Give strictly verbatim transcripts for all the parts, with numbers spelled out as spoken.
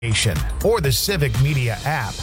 or the Civic Media app.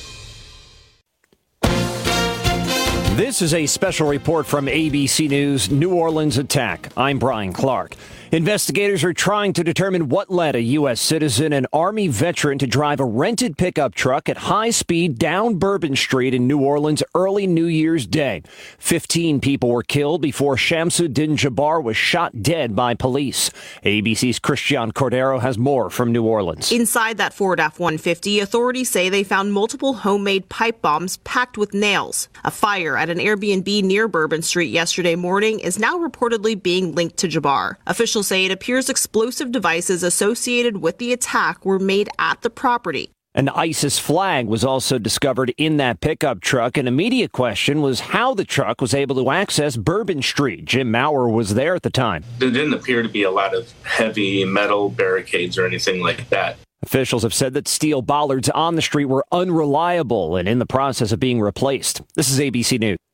This is a special report from A B C News, New Orleans attack. I'm Brian Clark. Investigators are trying to determine what led a U S citizen and Army veteran to drive a rented pickup truck at high speed down Bourbon Street in New Orleans early New Year's Day. Fifteen people were killed before Shamsuddin Jabbar was shot dead by police. A B C's Christian Cordero has more from New Orleans. Inside that Ford F one fifty, authorities say they found multiple homemade pipe bombs packed with nails. A fire at an Airbnb near Bourbon Street yesterday morning is now reportedly being linked to Jabbar. Officials say it appears explosive devices associated with the attack were made at the property. An ISIS flag was also discovered in that pickup truck. An immediate question was how the truck was able to access Bourbon Street. Jim Maurer was there at the time. There didn't appear to be a lot of heavy metal barricades or anything like that. Officials have said that steel bollards on the street were unreliable and in the process of being replaced. This is A B C News.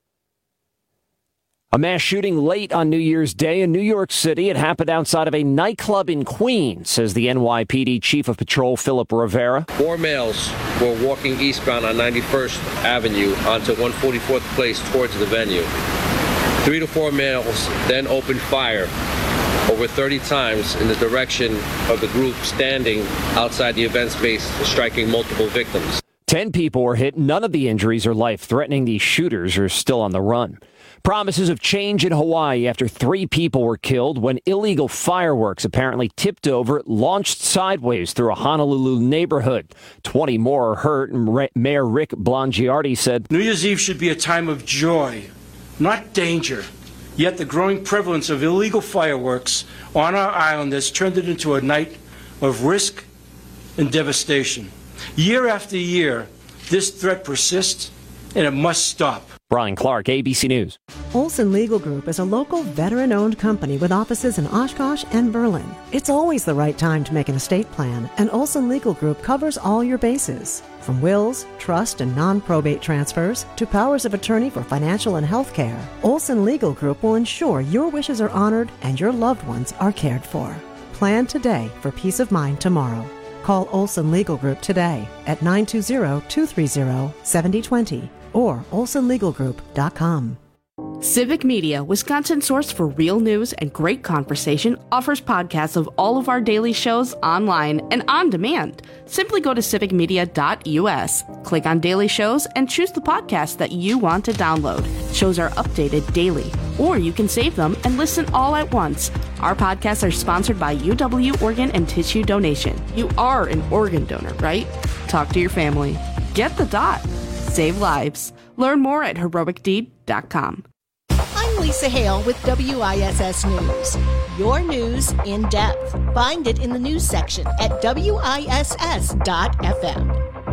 A mass shooting late on New Year's Day in New York City. It happened outside of a nightclub in Queens, says the N Y P D Chief of Patrol Philip Rivera. Four males were walking eastbound on ninety-first Avenue onto one forty-fourth Place towards the venue. Three to four males then opened fire over thirty times in the direction of the group standing outside the event space, striking multiple victims. Ten people were hit. None of the injuries are life-threatening. These shooters are still on the run. Promises of change in Hawaii after three people were killed when illegal fireworks apparently tipped over, launched sideways through a Honolulu neighborhood. Twenty more are hurt, and Mayor Rick Blangiardi said, New Year's Eve should be a time of joy, not danger. Yet the growing prevalence of illegal fireworks on our island has turned it into a night of risk and devastation. Year after year, this threat persists, and it must stop. Brian Clark, A B C News. Olson Legal Group is a local veteran-owned company with offices in Oshkosh and Berlin. It's always the right time to make an estate plan, and Olson Legal Group covers all your bases. From wills, trust, and non-probate transfers to powers of attorney for financial and health care, Olson Legal Group will ensure your wishes are honored and your loved ones are cared for. Plan today for peace of mind tomorrow. Call Olson Legal Group today at nine two zero, two three zero, seven zero two zero or olson legal group dot com. Civic Media, Wisconsin's source for real news and great conversation, offers podcasts of all of our daily shows online and on demand. Simply go to civic media dot u s, click on daily shows, and choose the podcast that you want to download. Shows are updated daily, or you can save them and listen all at once. Our podcasts are sponsored by U W Organ and Tissue Donation. You are an organ donor, right? Talk to your family. Get the dot. Save lives. Learn more at heroic deed dot com. I'm Lisa Hale with W I S S News. Your news in depth. Find it in the news section at W I S S dot F M.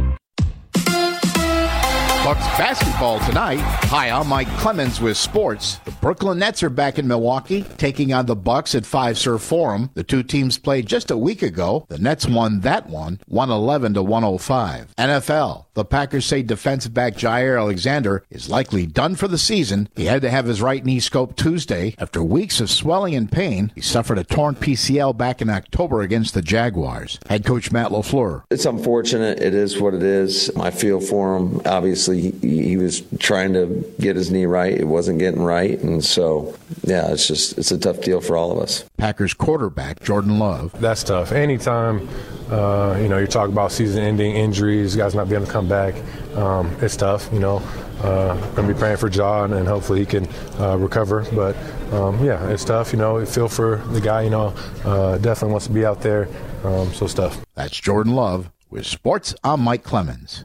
Bucks basketball tonight. Hi, I'm Mike Clemens with sports. The Brooklyn Nets are back in Milwaukee, taking on the Bucks at Fiserv Forum. The two teams played just a week ago. The Nets won that one, one eleven to one oh five. N F L. The Packers say defensive back Jair Alexander is likely done for the season. He had to have his right knee scoped Tuesday. After weeks of swelling and pain, he suffered a torn P C L back in October against the Jaguars. Head coach Matt LaFleur. It's unfortunate. It is what it is. I feel for him. Obviously, he, he was trying to get his knee right. It wasn't getting right. And so, yeah, it's just it's a tough deal for all of us. Packers quarterback Jordan Love. That's tough. Anytime, uh, you know, you're talking about season-ending injuries, guys not being able to come back, um, it's tough, you know. Uh, going to be praying for John, and hopefully he can uh, recover. But, um, yeah, it's tough. You know, feel for the guy, you know, uh, definitely wants to be out there. Um, so it's tough. That's Jordan Love with sports. I'm Mike Clemens.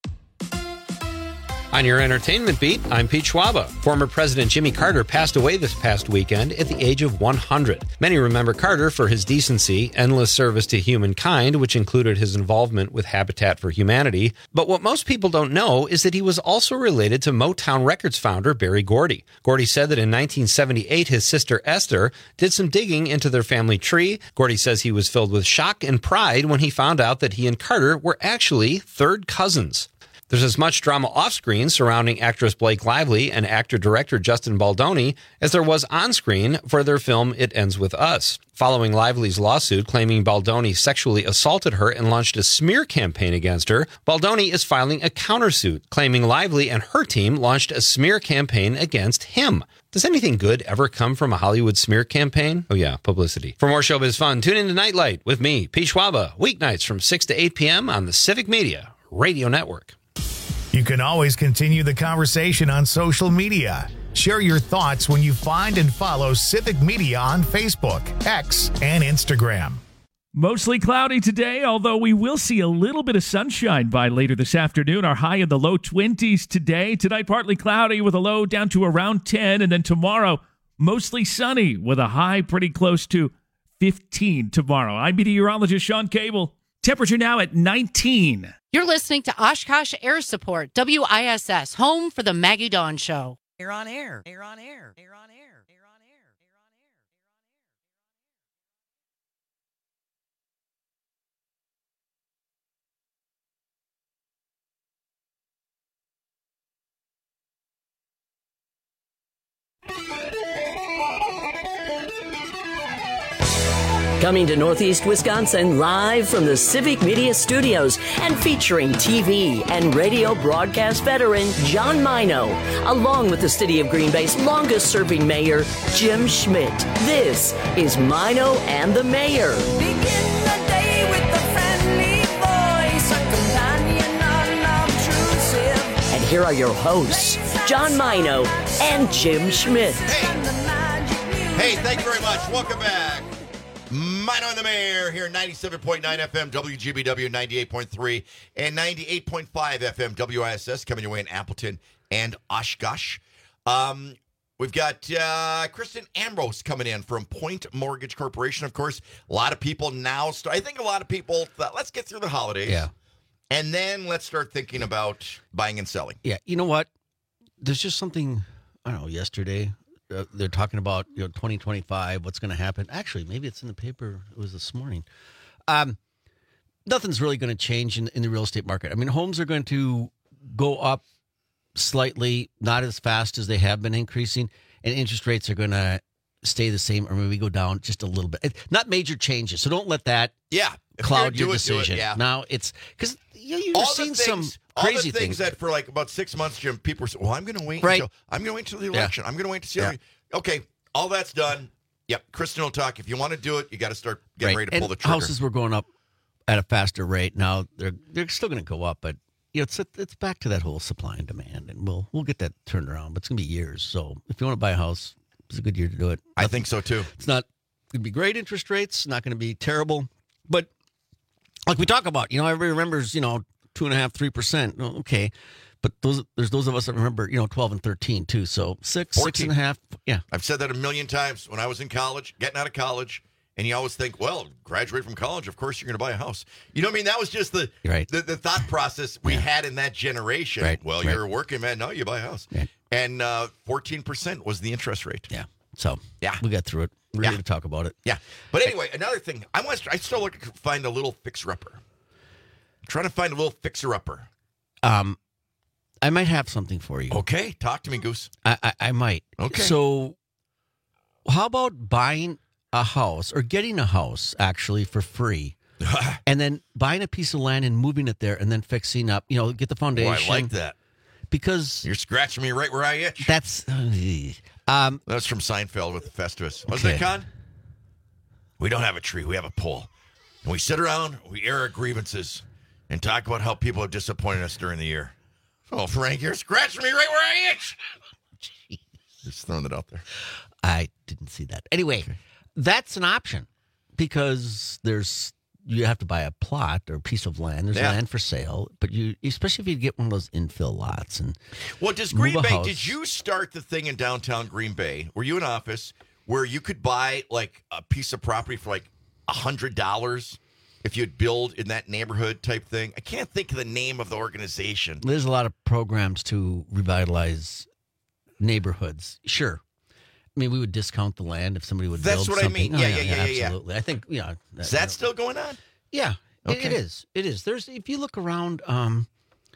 On your entertainment beat, I'm Pete Schwaba. Former President Jimmy Carter passed away this past weekend at the age of one hundred. Many remember Carter for his decency, endless service to humankind, which included his involvement with Habitat for Humanity. But what most people don't know is that he was also related to Motown Records founder Berry Gordy. Gordy said that in nineteen seventy-eight, his sister Esther did some digging into their family tree. Gordy says he was filled with shock and pride when he found out that he and Carter were actually third cousins. There's as much drama off-screen surrounding actress Blake Lively and actor-director Justin Baldoni as there was on-screen for their film It Ends With Us. Following Lively's lawsuit claiming Baldoni sexually assaulted her and launched a smear campaign against her, Baldoni is filing a countersuit claiming Lively and her team launched a smear campaign against him. Does anything good ever come from a Hollywood smear campaign? Oh yeah, publicity. For more showbiz fun, tune in to Nightlight with me, Pete Schwaba, weeknights from six to eight p.m. on the Civic Media Radio Network. You can always continue the conversation on social media. Share your thoughts when you find and follow Civic Media on Facebook, X, and Instagram. Mostly cloudy today, although we will see a little bit of sunshine by later this afternoon. Our high in the low twenties today. Tonight, partly cloudy with a low down to around ten. And then tomorrow, mostly sunny with a high pretty close to fifteen tomorrow. I'm meteorologist Sean Cable. Temperature now at nineteen. You're listening to Oshkosh Air Support, W I S S, home for the Maggie Dawn Show. Air on air. Air on air. Air on air. Air on air. Coming to Northeast Wisconsin live from the Civic Media Studios and featuring T V and radio broadcast veteran John Mino, along with the City of Green Bay's longest-serving mayor, Jim Schmidt. This is Mino and the Mayor. Begin the day with a friendly voice, a companion unobtrusive. And here are your hosts, John Mino and Jim Schmidt. Hey, thank you very much. Welcome back. Mino and the Mayor here, ninety-seven point nine F M, W G B W, ninety-eight point three, and ninety-eight point five F M, W I S S, coming your way in Appleton and Oshkosh. Um, we've got uh, Kristen Ambrose coming in from Point Mortgage Corporation, of course. A lot of people now, start, I think a lot of people thought, let's get through the holidays. Yeah. And then let's start thinking about buying and selling. Yeah, you know what? There's just something, I don't know, yesterday. Uh, they're talking about, you know, twenty twenty-five, what's going to happen. Actually, maybe it's in the paper. It was this morning. Um, nothing's really going to change in, in the real estate market. I mean, homes are going to go up slightly, not as fast as they have been increasing, and interest rates are going to stay the same or maybe go down just a little bit. Not major changes, so don't let that yeah cloud your it, decision. It, yeah. Now, it's because you, you've all seen things, some crazy all the things, things that for like about six months, Jim, people were saying, well, I'm going to wait right. until I'm going to wait until the election. Yeah. I'm going to wait to see. Yeah. Okay, all that's done. Yep, Kristen will talk. If you want to do it, you got to start getting right. ready to and pull the trigger. Houses were going up at a faster rate. Now they're they're still going to go up, but you know, it's it's back to that whole supply and demand, and we'll we'll get that turned around. But it's going to be years. So if you want to buy a house, it's a good year to do it. I think so too. It's not going to be great interest rates. Not going to be terrible, but like we talk about, you know, everybody remembers, you know, two and a half, three percent. Okay. But those there's those of us that remember, you know, twelve and thirteen too. So six, fourteen. Six and a half. Yeah. I've said that a million times when I was in college, getting out of college, and you always think, well, graduate from college, of course you're going to buy a house. You know what I mean? That was just the right. the, the thought process we yeah. had in that generation. Right. Well, right. you're a working man. No, you buy a house. Right. And uh, fourteen percent was the interest rate. Yeah. So yeah. we got through it. We're yeah. going to talk about it. Yeah. But anyway, another thing, I want to, I still look to find a little fixer-upper. I'm trying to find a little fixer-upper. Um. I might have something for you. Okay, talk to me, Goose. I, I, I might. Okay. So, how about buying a house or getting a house actually for free, and then buying a piece of land and moving it there, and then fixing up? You know, get the foundation. Oh, I like that because you're scratching me right where I itch. That's uh, um. That's from Seinfeld with the Festivus. What's okay. that, Con? We don't have a tree. We have a pole, and we sit around, we air our grievances, and talk about how people have disappointed us during the year. Oh, Frank, you're scratching me right where I itch. Jeez. Just throwing it out there. I didn't see that. Anyway, okay. That's an option because there's you have to buy a plot or a piece of land. There's yeah. land for sale, but you especially if you get one of those infill lots and well, does Green Bay? Did you start the thing in downtown Green Bay? Were you in office where you could buy like a piece of property for like a hundred dollars? If you'd build in that neighborhood type thing. I can't think of the name of the organization. There's a lot of programs to revitalize neighborhoods. Sure. I mean, we would discount the land if somebody would That's build what something. I mean. Yeah, oh, yeah, yeah, yeah, absolutely. Yeah. I think, yeah. That, is that you know, still going on? Yeah, okay. it, it is. It is. There's, if you look around, um,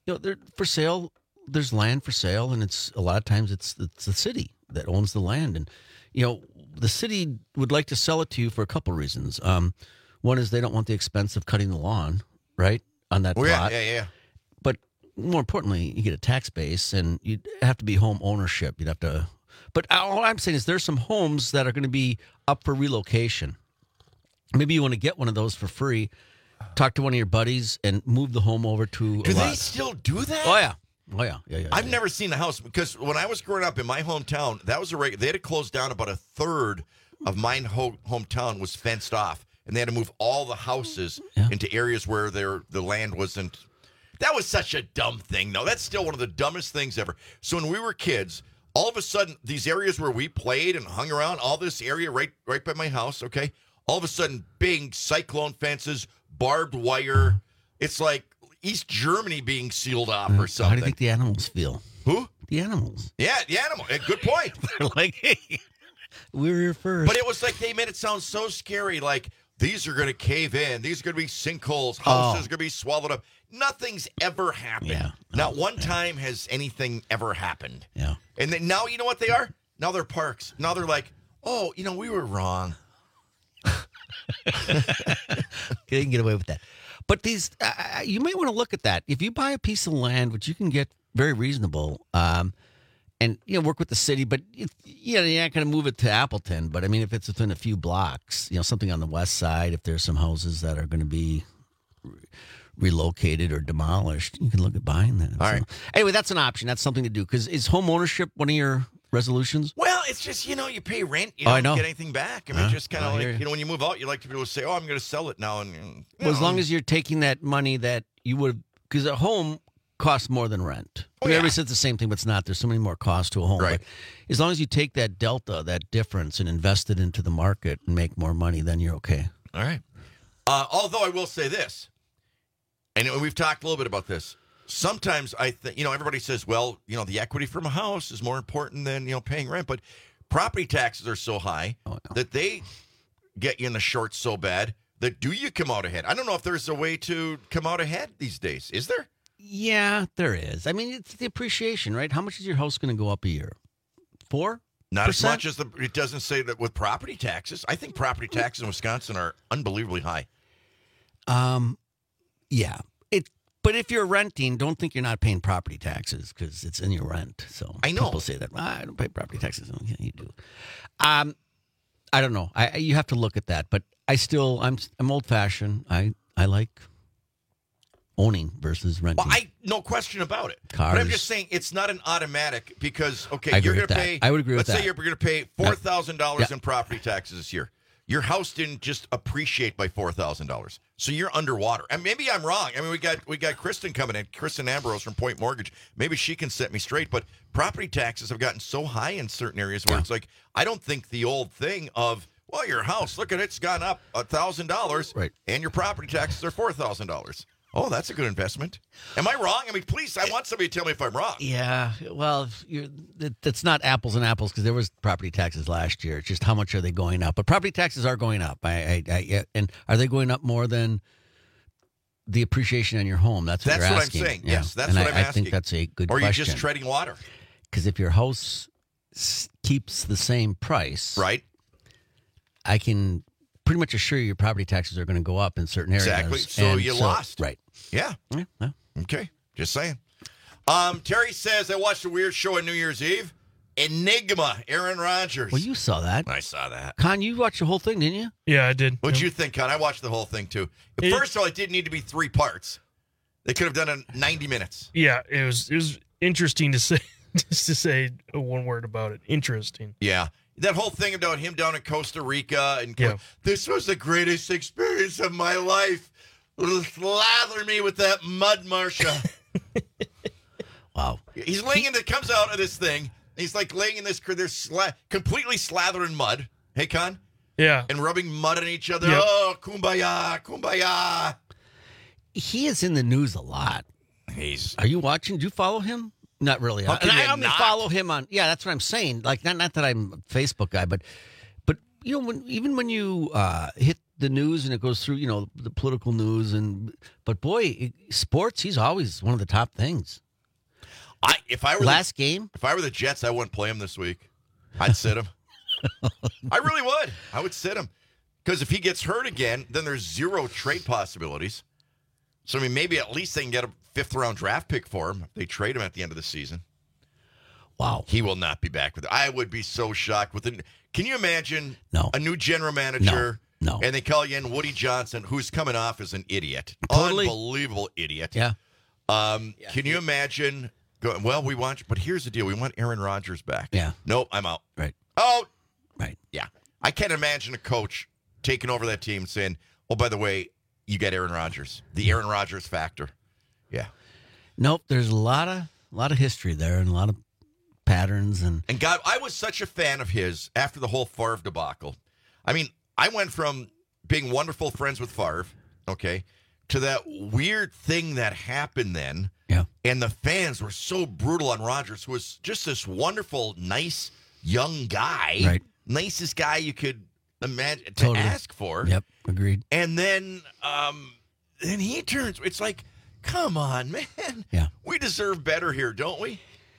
you know, they're for sale. There's land for sale, and it's a lot of times it's it's the city that owns the land, and you know the city would like to sell it to you for a couple reasons. Um, one is they don't want the expense of cutting the lawn, right, on that Oh, yeah, plot. yeah, yeah. But more importantly, you get a tax base, and you'd have to be home ownership. You'd have to. But all I'm saying is there's some homes that are going to be up for relocation. Maybe you want to get one of those for free. Talk to one of your buddies and move the home over to. Do a they lot. still do that? Oh yeah. Oh yeah, yeah, yeah. I've yeah. never seen a house because when I was growing up in my hometown, that was a reg- they had to close down about a third of my ho- hometown was fenced off, and they had to move all the houses Yeah. into areas where their the land wasn't. That was such a dumb thing. No, that's still one of the dumbest things ever. So when we were kids, all of a sudden, these areas where we played and hung around, all this area right right by my house, okay, all of a sudden, big cyclone fences, barbed wire. It's like East Germany being sealed off or something. How do you think the animals feel? Who? The animals. Yeah, the animal. Eh, Good point. They're like, hey, we were here first. But it was like they made it sound so scary. Like these are going to cave in. These are going to be sinkholes. Houses Oh. are going to be swallowed up. Nothing's ever happened. Yeah. Not one time has anything ever happened. Yeah. And then now you know what they are? Now they're parks. Now they're like, oh, you know, we were wrong. They can get away with that. But these, uh, you may want to look at that. If you buy a piece of land, which you can get very reasonable, um, and you know, work with the city, but it, you know, you're not going to move it to Appleton. But I mean, if it's within a few blocks, you know, something on the west side, if there's some houses that are going to be re- relocated or demolished, you can look at buying that. All So- right. Anyway, that's an option. That's something to do. Because is home ownership one of your resolutions? Well, it's just, you know, you pay rent. You Oh, don't I know. get anything back. I mean, Huh? just kind I of hear like, you. you know, when you move out, you like to be able to say, oh, I'm going to sell it now. And you Well, as know. long as you're taking that money that you would, because a home costs more than rent. Oh, I mean, yeah. Everybody says the same thing, but it's not. There's so many more costs to a home. Right. But as long as you take that delta, that difference, and invest it into the market and make more money, then you're okay. All right. Uh, although I will say this, and we've talked a little bit about this. Sometimes I think, you know, everybody says, well, you know, the equity from a house is more important than, you know, paying rent. But property taxes are so high Oh, that they get you in the shorts so bad that do you come out ahead? I don't know if there's a way to come out ahead these days. Is there? Yeah, there is. I mean, it's the appreciation, right? How much is your house going to go up a year? Four? Not Percent? as much as the, it doesn't say that with property taxes. I think property taxes in Wisconsin are unbelievably high. Um, yeah. It. But if you're renting, don't think you're not paying property taxes because it's in your rent. So I know. people say that "Ah, I don't pay property taxes. Oh, yeah, you do. Um, I don't know. I I- you have to look at that. But I still, I'm I'm old fashioned. I I like owning versus renting. Well, I no question about it. But I'm Cars. just saying it's not an automatic because okay, I agree you're going with to that. pay. I would agree with let's say that. you're going to pay four thousand dollars Yeah. in property taxes this year. Your house didn't just appreciate by four thousand dollars, so you're underwater. And maybe I'm wrong. I mean, we got we got Kristen coming in, Kristen Ambrose from Point Mortgage. Maybe she can set me straight. But property taxes have gotten so high in certain areas where Yeah. it's like I don't think the old thing of well, your house, look at it, it's gone up a thousand dollars, Right. and your property taxes are four thousand dollars. Oh, that's a good investment. Am I wrong? I mean, please, I want somebody to tell me if I'm wrong. Yeah, well, you're, that, that's not apples and apples because there was property taxes last year. It's just how much are they going up? But property taxes are going up. I, I, I yeah, and are they going up more than the appreciation on your home? That's what That's you're what I'm asking. saying. Yeah. Yes, that's and what I, I'm I asking. think that's a good Or are you question. just treading water? Because if your house s- keeps the same price, Right. I can pretty much assure you your property taxes are going to go up in certain areas. Exactly. So And you lost. Right. Yeah. Yeah, yeah. Okay. Just saying. Um, Terry says, I watched a weird show on New Year's Eve. Enigma, Aaron Rodgers. Well, you saw that. I saw that. Con, you watched the whole thing, didn't you? Yeah, I did. What'd Yeah. you think, Con? I watched the whole thing, too. It- First of all, it didn't need to be three parts. They could have done it in ninety minutes. Yeah, it was it was interesting to say just to say one word about it. Interesting. Yeah. That whole thing about him down in Costa Rica and Yeah. this was the greatest experience of my life. Slather me with that mud, Marcia. Wow. He's laying in the comes out of this thing. He's like laying in this they're sla- completely slathered in mud. Hey, Con? Yeah. And rubbing mud on each other. Yep. Oh, kumbaya, kumbaya. He is in the news a lot. He's. Are you watching? Do you follow him? Not really. How can and I you only not? follow him on. Yeah, that's what I'm saying. Like, not not that I'm a Facebook guy, but but you know, when, even when you uh, hit the news and it goes through, you know, the political news. and But, boy, it, sports, he's always one of the top things. I If I were Last the, game? If I were the Jets, I wouldn't play him this week. I'd sit him. I really would. I would sit him. Because if he gets hurt again, then there's zero trade possibilities. So, I mean, maybe at least they can get a fifth-round draft pick for him if they trade him at the end of the season. Wow. He will not be back with it. I would be so shocked. with it. Can you imagine no. a new general manager? No. no. And they call you in Woody Johnson, who's coming off as an idiot. Totally. Unbelievable idiot. Yeah. Um, yeah. Can you imagine going, well, we want, but here's the deal. We want Aaron Rodgers back. Yeah. Nope, I'm out. Right. Oh. Right. Yeah. I can't imagine a coach taking over that team and saying, oh, by the way, you got Aaron Rodgers. The Aaron Rodgers factor. Yeah. Nope. There's a lot of a lot of history there and a lot of patterns. And, and God, I was such a fan of his after the whole Favre debacle. I mean, I went from being wonderful friends with Favre, okay, to that weird thing that happened then. Yeah. And the fans were so brutal on Rodgers, who was just this wonderful, nice, young guy. Right. Nicest guy you could imagine to Totally. ask for. Yep, agreed. And then um, then he turns, it's like, come on, man. Yeah. We deserve better here, don't we?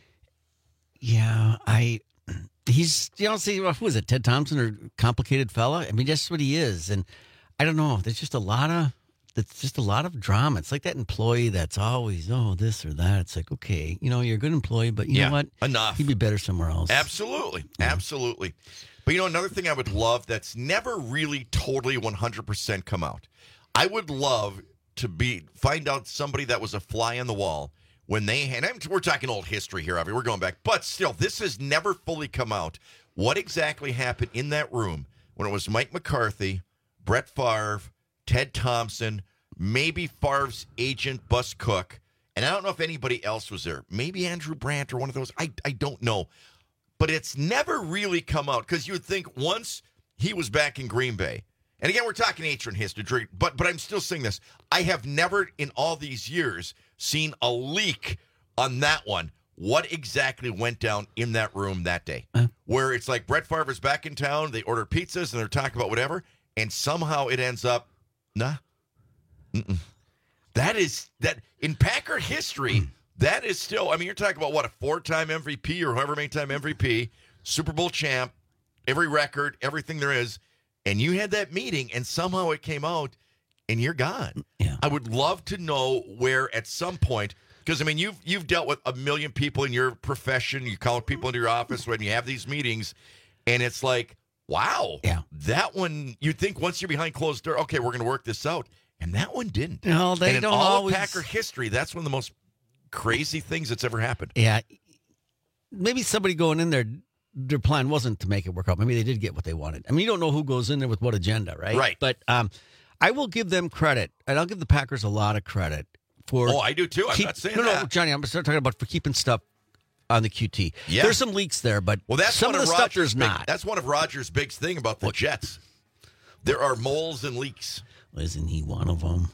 Yeah, I. He's, you know, see, who was it, Ted Thompson or complicated fella? I mean, that's what he is. And I don't know, there's just a lot of, it's just a lot of drama. It's like that employee that's always, oh, this or that. It's like, okay, you know, you're a good employee, but you Yeah, know what? enough. He'd be better somewhere else. Absolutely. Absolutely. But you know, another thing I would love that's never really totally one hundred percent come out. I would love to be find out somebody that was a fly on the wall when they and I'm, we're talking old history here, Avi. We're going back. But still, this has never fully come out. What exactly happened in that room when it was Mike McCarthy, Brett Favre, Ted Thompson, maybe Favre's agent, Bus Cook, and I don't know if anybody else was there. Maybe Andrew Brandt or one of those. I, I don't know. But it's never really come out because you would think once he was back in Green Bay, and again, we're talking ancient history, but but I'm still saying this. I have never in all these years seen a leak on that one. What exactly went down in that room that day? Uh, Where it's like Brett Favre is back in town, they order pizzas, and they're talking about whatever, and somehow it ends up, nah. Mm-mm. That is, that in Packer history, that is still, I mean, you're talking about, what, a four-time M V P or however many time M V P, Super Bowl champ, every record, everything there is, and you had that meeting, and somehow it came out, and you're gone. Yeah. I would love to know where at some point, because, I mean, you've you've dealt with a million people in your profession, you call people into your office when you have these meetings, and it's like, wow, yeah. that one, you'd think once you're behind closed door, okay, we're going to work this out, and that one didn't. No, they and in don't all always... of Packer history, that's one of the most crazy things that's ever happened. Yeah. Maybe somebody going in there, their plan wasn't to make it work out. Maybe they did get what they wanted. I mean, you don't know who goes in there with what agenda, right? Right. But um, I will give them credit, and I'll give the Packers a lot of credit for. Oh, I do too. I'm keep, not saying no, that. No, Johnny, I'm start talking about for keeping stuff on the Q T. Yeah. There's some leaks there, but well, that's some one of the of stuff Rodgers' there's big, not. That's one of Rodgers' big thing about the what? Jets. There are moles and leaks. Isn't he one of them?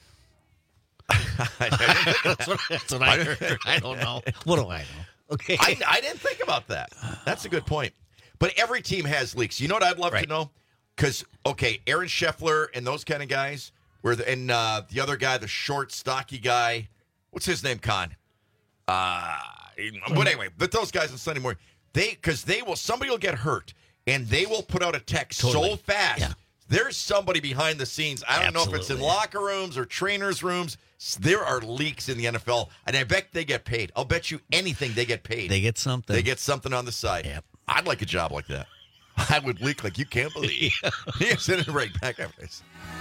that's, what, that's what I heard. I don't know. What do I know? Okay. I, I didn't think about that. That's a good point. But every team has leaks. You know what I'd love right. to know? Because, okay, Aaron Scheffler and those kind of guys, were the, and uh, the other guy, the short, stocky guy, what's his name, Con? Uh, but anyway, but those guys on Sunday morning, they because they will, somebody will get hurt, and they will put out a text totally. so fast. Yeah. There's somebody behind the scenes. I don't Absolutely. know if it's in locker rooms or trainers' rooms. There are leaks in the N F L, and I bet they get paid. I'll bet you anything they get paid. They get something. They get something on the side. Yep. I'd like a job like that. I would leak like you can't believe. Yeah, send it right back after this.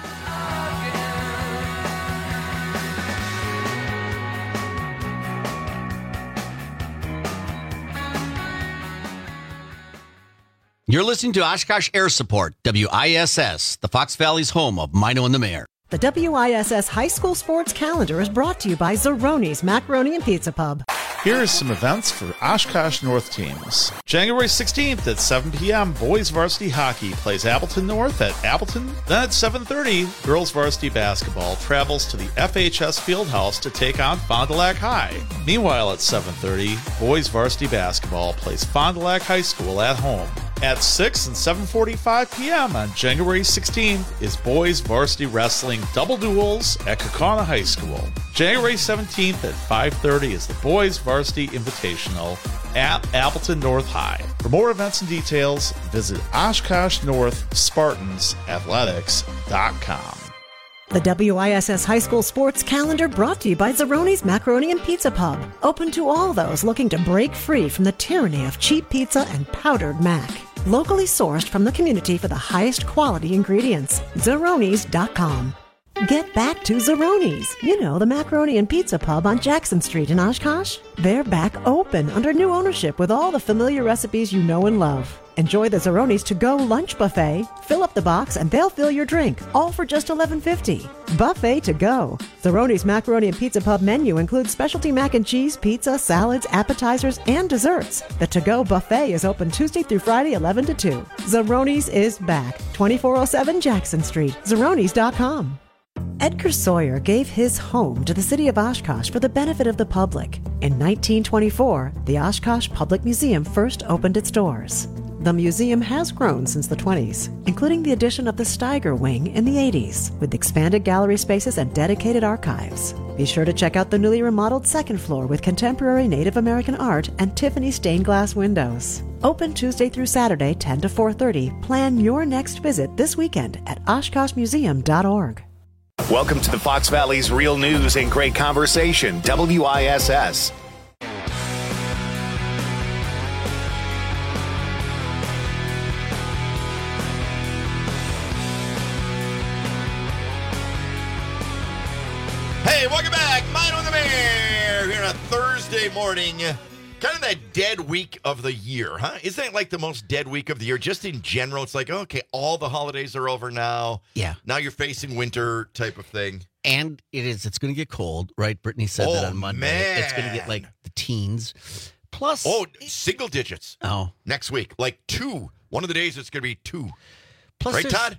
You're listening to Oshkosh Air Support, W I S S, the Fox Valley's home of Mino and the Mayor. The W I S S High School Sports Calendar is brought to you by Zeroni's Macaroni and Pizza Pub. Here are some events for Oshkosh North teams. January sixteenth at seven p.m., boys varsity hockey plays Appleton North at Appleton. Then at seven thirty, girls varsity basketball travels to the F H S Fieldhouse to take on Fond du Lac High. Meanwhile, at seven thirty, boys varsity basketball plays Fond du Lac High School at home. At six and seven forty-five p.m. on January sixteenth is boys varsity wrestling double duels at Kaukauna High School. January seventeenth at five thirty is the boys varsity invitational at Appleton North High. For more events and details, visit Oshkosh North Spartans Athletics dot com. The W I S S High School Sports Calendar brought to you by Zeroni's Macaroni and Pizza Pub. Open to all those looking to break free from the tyranny of cheap pizza and powdered mac. Locally sourced from the community for the highest quality ingredients. Zeronis dot com. Get back to Zeroni's. You know, the Macaroni and Pizza Pub on Jackson Street in Oshkosh. They're back open under new ownership with all the familiar recipes you know and love. Enjoy the Zeroni's to-go lunch buffet. Fill up the box and they'll fill your drink, all for just eleven fifty. Buffet to go. Zeroni's Macaroni and Pizza Pub menu includes specialty mac and cheese, pizza, salads, appetizers, and desserts. The to-go buffet is open Tuesday through Friday, eleven to two. Zeroni's is back. twenty-four oh seven Jackson Street. Zeronis dot com. Edgar Sawyer gave his home to the city of Oshkosh for the benefit of the public. In nineteen twenty-four, the Oshkosh Public Museum first opened its doors. The museum has grown since the twenties, including the addition of the Steiger Wing in the eighties, with expanded gallery spaces and dedicated archives. Be sure to check out the newly remodeled second floor with contemporary Native American art and Tiffany stained glass windows. Open Tuesday through Saturday, ten to four thirty. Plan your next visit this weekend at oshkosh museum dot org. Welcome to the Fox Valley's Real News and Great Conversation, W I S S. Hey, welcome back. Mine on the Mayor here on a Thursday morning. Kind of that dead week of the year, huh? Isn't that like the most dead week of the year? Just in general, it's like, okay, all the holidays are over now. Yeah. Now you're facing winter type of thing. And it is, it's going to get cold, right? Brittany said Oh, that on Monday. man. It's going to get like the teens. Plus. Oh, single digits. Oh. Next week. Like two. One of the days it's going to be two. Plus right, there's- Todd?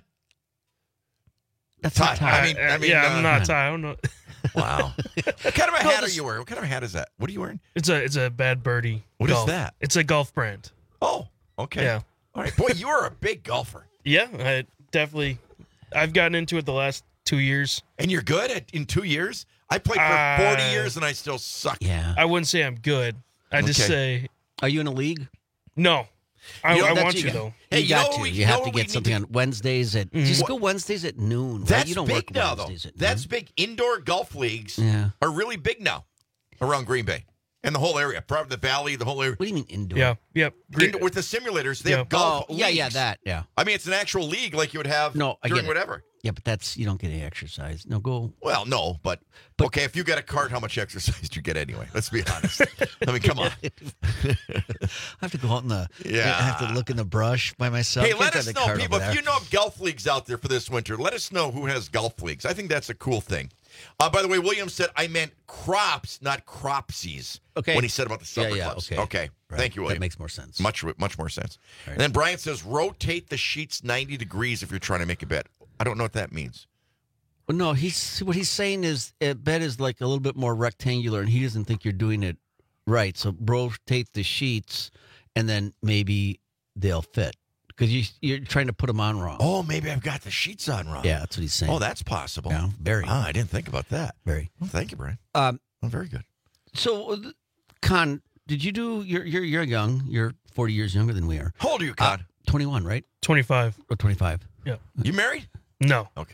That's Todd. not Todd. I mean, I mean, yeah, uh, I'm not Ty. I don't know. Wow. What kind of a No, hat are this- you wearing? What kind of a hat is that? What are you wearing? It's a it's a Bad Birdie. What is golf. that? It's a golf brand. Oh, okay. Yeah. All right. Boy, you are a big golfer. Yeah, I definitely. I've gotten into it the last two years. And you're good at in two years? I played for Uh, forty years and I still suck. Yeah. I wouldn't say I'm good. I just Okay. say Are you in a league? no. I, You know, I that's- want you you got- though. Hey, you you got know to. what we- you you have know to what we get need something to- on Wednesdays at. Just go Wednesdays at noon. Right? That's You don't big work now, though. Wednesdays at That's noon. big. Indoor golf leagues Yeah. are really big now around Green Bay and the whole area, probably the valley, the whole area. What do you mean indoor? Yeah. Yep. Indoor, with the simulators, they Yeah. have golf. Oh, yeah, yeah, leagues. that, yeah. I mean, it's an actual league like you would have No, I during get it. whatever. Yeah, but that's you don't get any exercise. No, go. Well, no, but, okay, if you get a cart, how much exercise do you get anyway? Let's be honest. I mean, come on. I have to go out in the. Yeah. I have to look in the brush by myself. Hey, Can't let have us the know, cart people, over if there. you know of golf leagues out there for this winter. Let us know who has golf leagues. I think that's a cool thing. Uh, by the way, William said I meant crops, not cropsies. Okay. When he said about the Yeah, supper yeah, clubs. okay. Okay. Right. Thank you, William. That makes more sense. Much, much more sense. Right. And then Brian says rotate the sheets ninety degrees if you're trying to make a bet. I don't know what that means. Well, no, he's what he's saying is uh, bed is like a little bit more rectangular, and he doesn't think you're doing it right. So rotate the sheets, and then maybe they'll fit because you you're trying to put them on wrong. Oh, maybe I've got the sheets on wrong. Yeah, that's what he's saying. Oh, that's possible. Yeah, very. Ah, I didn't think about that. Very. Well, thank you, Brian. Um, oh, very good. So, uh, Con, did you do? You're you're you're young. You're forty years younger than we are. How old are you, Con? Uh, twenty-one, right? twenty-five. Or twenty-five. Yeah. You married? No. Okay.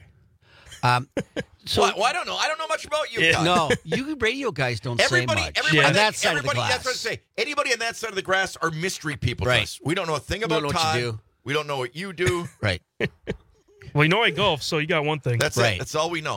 Um, so well, well, I don't know. I don't know much about you. Yeah, Con. no, you radio guys don't Everybody, say much. everybody, on that, that side everybody, of the that's what I glass. say. Anybody on that side of the grass are mystery people. Right. To us. We don't know a thing We about don't know what Todd. you do. We don't know what you do. Right. Well, you know I golf, so you got one thing. That's Right. it. That's all we know.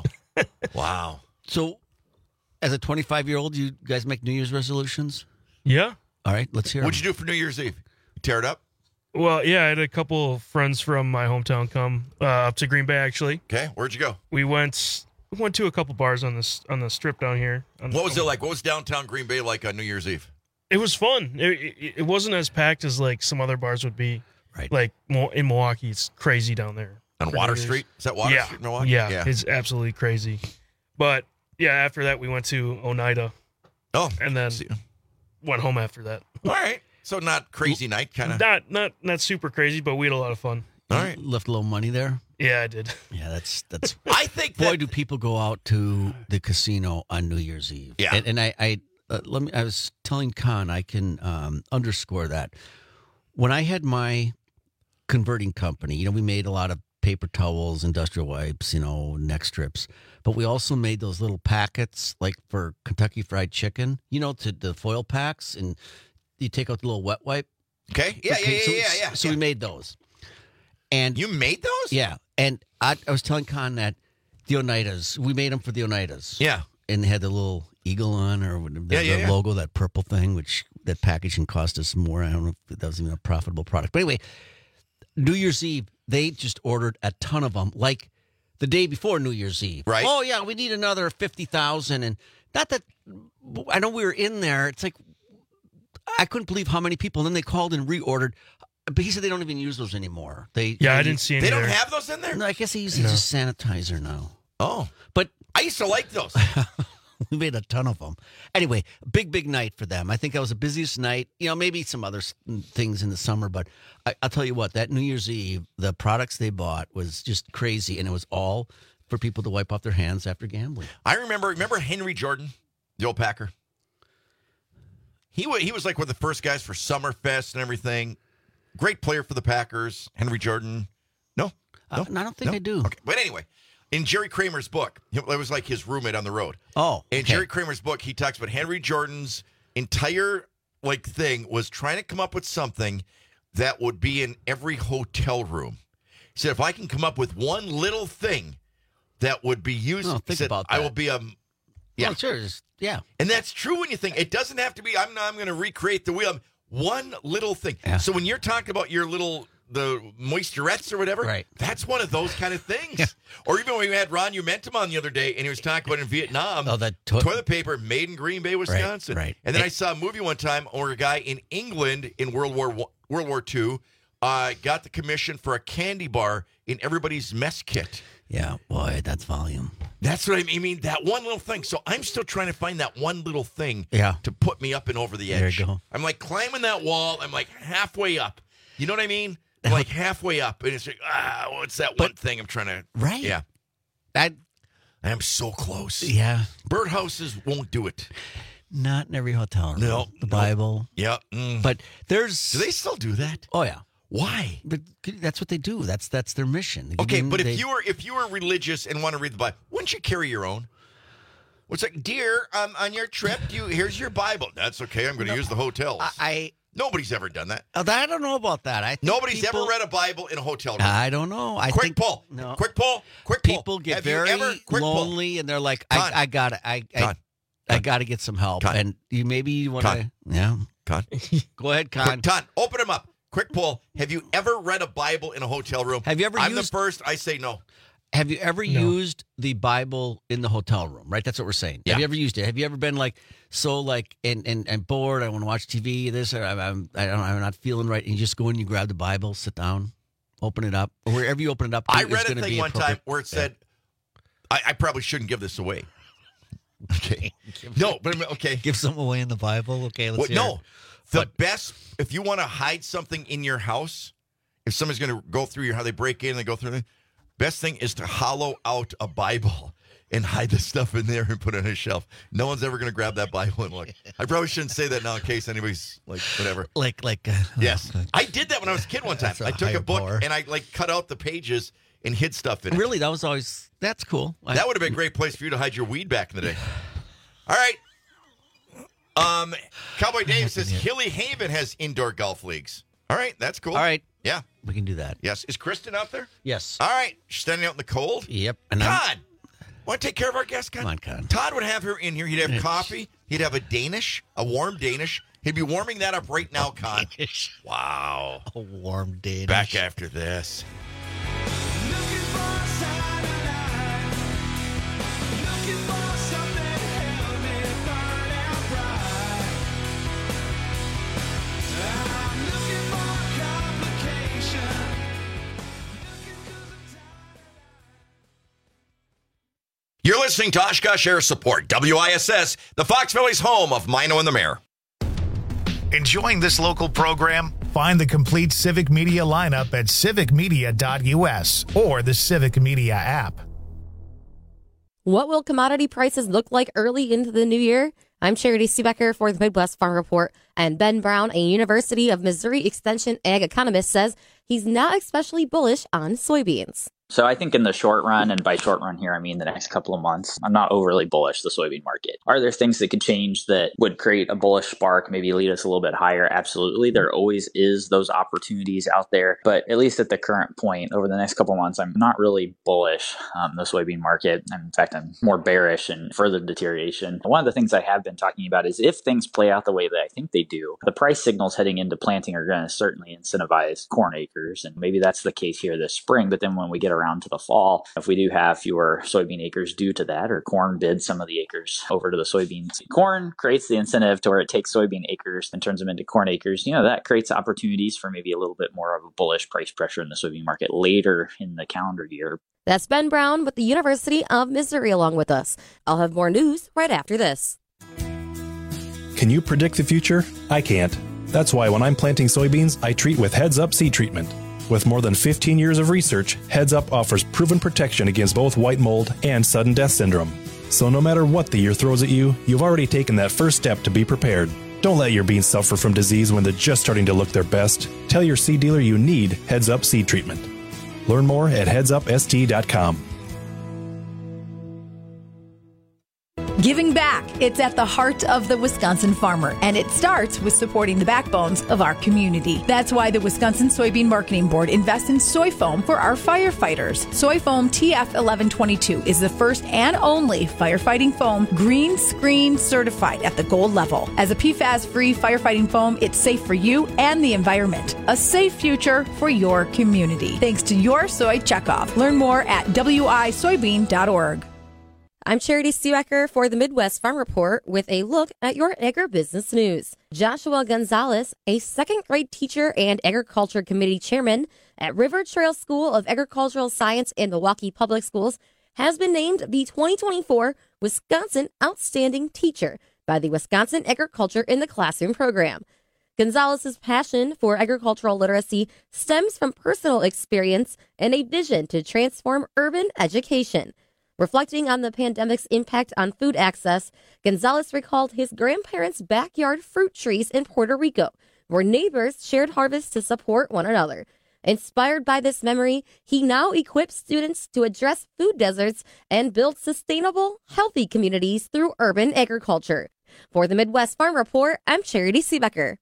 Wow. So, as a twenty-five-year-old, you guys make New Year's resolutions? Yeah. All right, let's hear. What'd them. you do for New Year's Eve? You tear it up? Well, yeah, I had a couple of friends from my hometown come uh, up to Green Bay. Actually, Okay. Where'd you go? we went we went to a couple bars on this on the strip down here. On- What was it like? What was downtown Green Bay like on New Year's Eve? It was fun. It, it, it wasn't as packed as like some other bars would be. Right. Like Mo- in Milwaukee, it's crazy down there. On for Water New Year's. Street? Is that Water yeah. Street in Milwaukee? Yeah, Yeah. it's absolutely crazy. But yeah, after that we went to Oneida Oh. and then See- went home after that. All right. So not crazy night, kind of. Not not not super crazy, but we had a lot of fun. All right. Left a little money there. Yeah, I did. Yeah, that's that's. I think. Boy, that, do people go out to the casino on New Year's Eve? Yeah. And, and I, I uh, let me. I was telling Con, I can um, underscore that. When I had my converting company, you know, we made a lot of paper towels, industrial wipes, you know, neck strips, but we also made those little packets, like for Kentucky Fried Chicken, you know, to the foil packs, and you take out the little wet wipe. Okay. Yeah, yeah, yeah, so, yeah, yeah. So yeah. we made those. And you made those? Yeah. And I, I was telling Con that the Oneidas, we made them for the Oneidas. Yeah. And they had the little eagle on or the, yeah, yeah, the yeah. logo, that purple thing, which that packaging cost us more. I don't know if that was even a profitable product. But anyway, New Year's Eve, they just ordered a ton of them, like the day before New Year's Eve. Right. Oh, yeah, we need another fifty thousand. And not that, I know we were in there. It's like, I couldn't believe how many people. And then they called and reordered. But he said they don't even use those anymore. They Yeah, they I didn't use- see any They don't there. have those in there? No, I guess they use No. just sanitizer now. Oh. But I used to like those. we made a ton of them. Anyway, big, big night for them. I think that was the busiest night. You know, maybe some other s- things in the summer, but I, I'll tell you what, that New Year's Eve, the products they bought was just crazy, and it was all for people to wipe off their hands after gambling. I remember, remember Henry Jordan, the old Packer? He, wa- he was like one of the first guys for Summerfest and everything. Great player for the Packers, Henry Jordan. No? Uh, I don't think No? I do. Okay. But anyway, in Jerry Kramer's book, it was like his roommate on the road. Oh, In okay. Jerry Kramer's book, he talks about Henry Jordan's entire like thing was trying to come up with something that would be in every hotel room. He said, if I can come up with one little thing that would be used, Oh, he think said, about I that. will be a yeah. Oh, sure. just- Yeah. And that's true when you think it doesn't have to be. I'm I'm going to recreate the wheel. One little thing. Yeah. So when you're talking about your little the moisturettes or whatever, Right. that's one of those kind of things. Yeah. Or even when we had Ron Umentum on the other day, and he was talking about in Vietnam, Oh, that to- toilet paper made in Green Bay, Wisconsin. right. And then It- I saw a movie one time where a guy in England in World War One, World War Two uh, got the commission for a candy bar in everybody's mess kit. Yeah, boy, that's volume. That's what I mean. I mean, that one little thing. So I'm still trying to find that one little thing Yeah. to put me up and over the edge. There you go. I'm like climbing that wall. I'm like halfway up. You know what I mean? I'm like halfway up. And it's like, ah, what's that one thing I'm trying to. Right. Yeah. That, I'm so close. yeah. Birdhouses won't do it. Not in every hotel room. No, The no. Bible. Yeah. mm. But there's. do they still do that? Oh, yeah. Why? But that's what they do. That's that's their mission. They Okay, begin- but if they- you were if you were religious and want to read the Bible, wouldn't you carry your own? What's like, dear, um, on your trip, you here's your Bible. That's okay. I'm going to use the hotels. I, I Nobody's ever done that. oh, I don't know about that. I think Nobody's people- ever read a Bible in a hotel room. I don't know. I quick think pull. No. Quick pull. Quick pull. People get Have you very ever- quick pull. lonely, and they're like, Con. I, I got it. I, I, Con. I got to get some help. Con. And you maybe you want Con. to, yeah. Con. Go ahead, Con. Quick, Ton, open them up. Quick pull. Have you ever read a Bible in a hotel room? Have you ever I'm used- the first. I say no. Have you ever No. used the Bible in the hotel room? Right, that's what we're saying. Yeah. Have you ever used it? Have you ever been like so like and and, and bored? I want to watch T V. This or I'm I'm I don't I'm not feeling right. And you just go in, you grab the Bible, sit down, open it up, or wherever you open it up. I it's read a gonna thing be one time appropriate. where it said, I, I probably shouldn't give this away. Okay. No, but I mean, okay. Give some away in the Bible. Okay, let's What, hear no. it. The What? best, if you want to hide something in your house, if somebody's going to go through your, how they break in and they go through, best thing is to hollow out a Bible and hide the stuff in there and put it on a shelf. No one's ever going to grab that Bible and look. I probably shouldn't say that now in case anybody's like, whatever. Like like uh, Yes. okay. I did that when I was a kid one time. That's a I took higher a book bar. and I like cut out the pages and hid stuff in it. Really, that was always that's cool. I- That would have been a great place for you to hide your weed back in the day. All right. Um, Cowboy Dave says Hilly Haven has indoor golf leagues. All right, that's cool. All right, Yeah. we can do that. Yes. Is Kristen out there? Yes. All right. She's standing out in the cold. Yep. And I'm- Todd, want to take care of our guest, Con? Come on, Con. Todd would have her in here. He'd have coffee. He'd have a Danish, a warm Danish. He'd be warming that up right now, Con. Wow. a warm Danish. Back after this. You're listening to Oshkosh Air Support, W I S S, the Fox Valley's home of Mino and the Mayor. Enjoying this local program? Find the complete Civic Media lineup at civic media dot u s or the Civic Media app. What will commodity prices look like early into the new year? I'm Charity Seebecker for the Midwest Farm Report, and Ben Brown, a University of Missouri Extension ag economist, says he's not especially bullish on soybeans. So I think in the short run, and by short run here, I mean the next couple of months, I'm not overly bullish the soybean market. Are there things that could change that would create a bullish spark, maybe lead us a little bit higher? Absolutely. There always is those opportunities out there. But at least at the current point, over the next couple of months, I'm not really bullish on the soybean market. In fact, I'm more bearish and further deterioration. One of the things I have been talking about is if things play out the way that I think they do, the price signals heading into planting are going to certainly incentivize corn acres. And maybe that's the case here this spring. But then when we get around to the fall, if we do have fewer soybean acres due to that, or corn bids some of the acres over to the soybeans, corn creates the incentive to where it takes soybean acres and turns them into corn acres. You know, that creates opportunities for maybe a little bit more of a bullish price pressure in the soybean market later in the calendar year. That's Ben Brown with the University of Missouri along with us. I'll have more news right after this. Can you predict the future? I can't. That's why when I'm planting soybeans, I treat with Heads Up seed treatment. With more than fifteen years of research, Heads Up offers proven protection against both white mold and sudden death syndrome. So no matter what the year throws at you, you've already taken that first step to be prepared. Don't let your beans suffer from disease when they're just starting to look their best. Tell your seed dealer you need Heads Up seed treatment. Learn more at heads up s t dot com. Giving back, it's at the heart of the Wisconsin farmer, and it starts with supporting the backbones of our community. That's why the Wisconsin Soybean Marketing Board invests in soy foam for our firefighters. Soy foam T F eleven twenty-two is the first and only firefighting foam green screen certified at the gold level. As a P FAS-free firefighting foam, it's safe for you and the environment. A safe future for your community. Thanks to your soy checkoff. Learn more at w i soybean dot org. I'm Charity Seebecker for the Midwest Farm Report with a look at your agribusiness news. Joshua Gonzalez, a second grade teacher and agriculture committee chairman at River Trail School of Agricultural Science in Milwaukee Public Schools, has been named the twenty twenty-four Wisconsin Outstanding Teacher by the Wisconsin Agriculture in the Classroom program. Gonzalez's passion for agricultural literacy stems from personal experience and a vision to transform urban education. Reflecting on the pandemic's impact on food access, Gonzalez recalled his grandparents' backyard fruit trees in Puerto Rico, where neighbors shared harvests to support one another. Inspired by this memory, he now equips students to address food deserts and build sustainable, healthy communities through urban agriculture. For the Midwest Farm Report, I'm Charity Seebecker.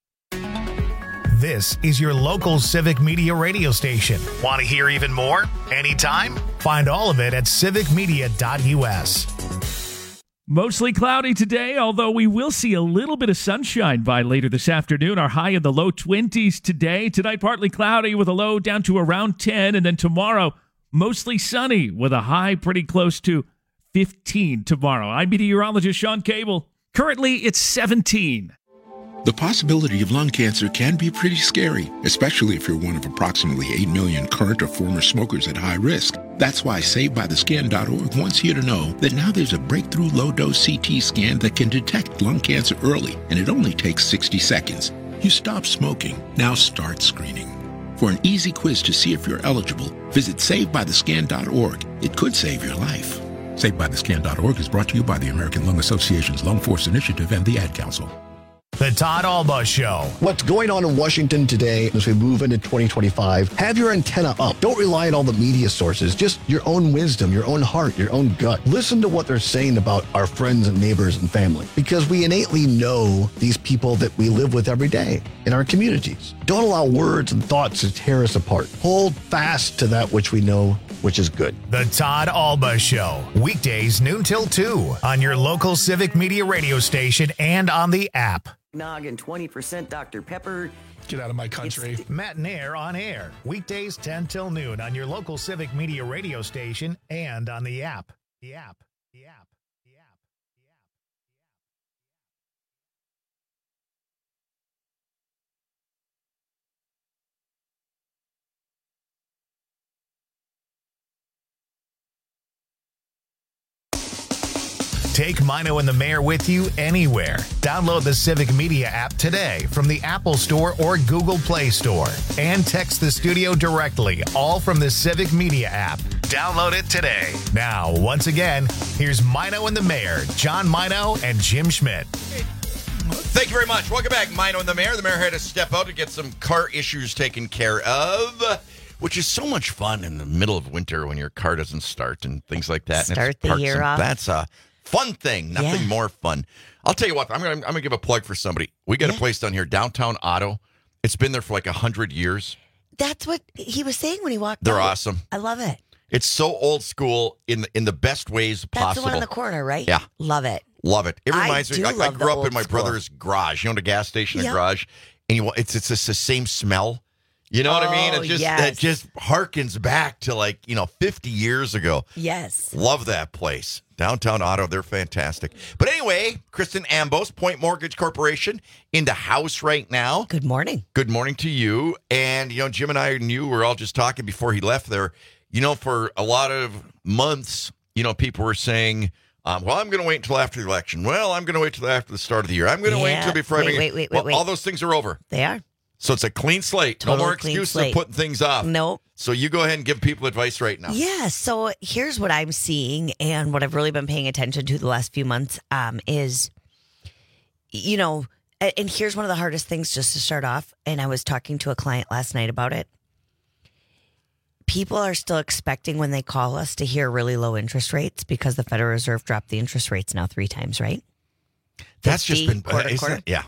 This is your local Civic Media radio station. Want to hear even more? Anytime? Find all of it at civic media dot u s. Mostly cloudy today, although we will see a little bit of sunshine by later this afternoon. Our high in the low twenties today. Tonight, partly cloudy with a low down to around ten. And then tomorrow, mostly sunny with a high pretty close to fifteen tomorrow. I'm meteorologist Sean Cable. Currently, it's seventeen. The possibility of lung cancer can be pretty scary, especially if you're one of approximately eight million current or former smokers at high risk. That's why Save By The Scan dot org wants you to know that now there's a breakthrough low-dose C T scan that can detect lung cancer early, and it only takes sixty seconds. You stop smoking, now start screening. For an easy quiz to see if you're eligible, visit Save By The Scan dot org. It could save your life. Save By The Scan dot org is brought to you by the American Lung Association's Lung Force Initiative and the Ad Council. The Todd Alba Show. What's going on in Washington today as we move into twenty twenty-five? Have your antenna up. Don't rely on all the media sources. Just your own wisdom, your own heart, your own gut. Listen to what they're saying about our friends and neighbors and family, because we innately know these people that we live with every day in our communities. Don't allow words and thoughts to tear us apart. Hold fast to that which we know, which is good. The Todd Alba Show. Weekdays noon till two on your local Civic Media radio station and on the app. Nog and twenty percent Doctor Pepper. Get out of my country. Matt and Air on air. Weekdays ten till noon on your local Civic Media radio station and on the app. The app. The app. Take Mino and the Mayor with you anywhere. Download the Civic Media app today from the Apple Store or Google Play Store. And text the studio directly, all from the Civic Media app. Download it today. Now, once again, here's Mino and the Mayor, John Mino and Jim Schmidt. Thank you very much. Welcome back, Mino and the Mayor. The Mayor had to step out to get some car issues taken care of, which is so much fun in the middle of winter when your car doesn't start and things like that. And Start it's the parked year some- off. That's a fun thing. Nothing Yeah. more fun. I'll tell you what. I'm going to I'm gonna give a plug for somebody. We got a place down here, Downtown Auto. It's been there for like a hundred years. That's what he was saying when he walked They're out. awesome. I love it. It's so old school in the, in the best ways That's possible. the one on the corner, right? Yeah. Love it. Love it. It I reminds me. do I, I love the grew up old in my school. brother's garage. You know, the gas station, a Yeah. garage, and you it's it's just the same smell. You know what I mean? Oh, It just yes. it just harkens back to like you know fifty years ago. Yes. Love that place. Downtown Auto, they're fantastic. But anyway, Kristen Ambos, Point Mortgage Corporation, in the house right now. Good morning. Good morning to you. And, you know, Jim and I and you were all just talking before he left there. You know, for a lot of months, you know, people were saying, um, well, I'm going to wait until after the election. Well, I'm going to wait until after the start of the year. I'm going to wait Yeah. until before I Wait, make- wait, wait, well, wait, wait. all those things are over. They are. So it's a clean slate. Totally no more clean excuses slate. of putting things off. Nope. So you go ahead and give people advice right now. Yeah. So here's what I'm seeing, and what I've really been paying attention to the last few months um, is, you know, a- and here's one of the hardest things just to start off. And I was talking to a client last night about it. People are still expecting when they call us to hear really low interest rates because the Federal Reserve dropped the interest rates now three times, right? That's just fifty, been, quarter, isn't quarter. it? Yeah,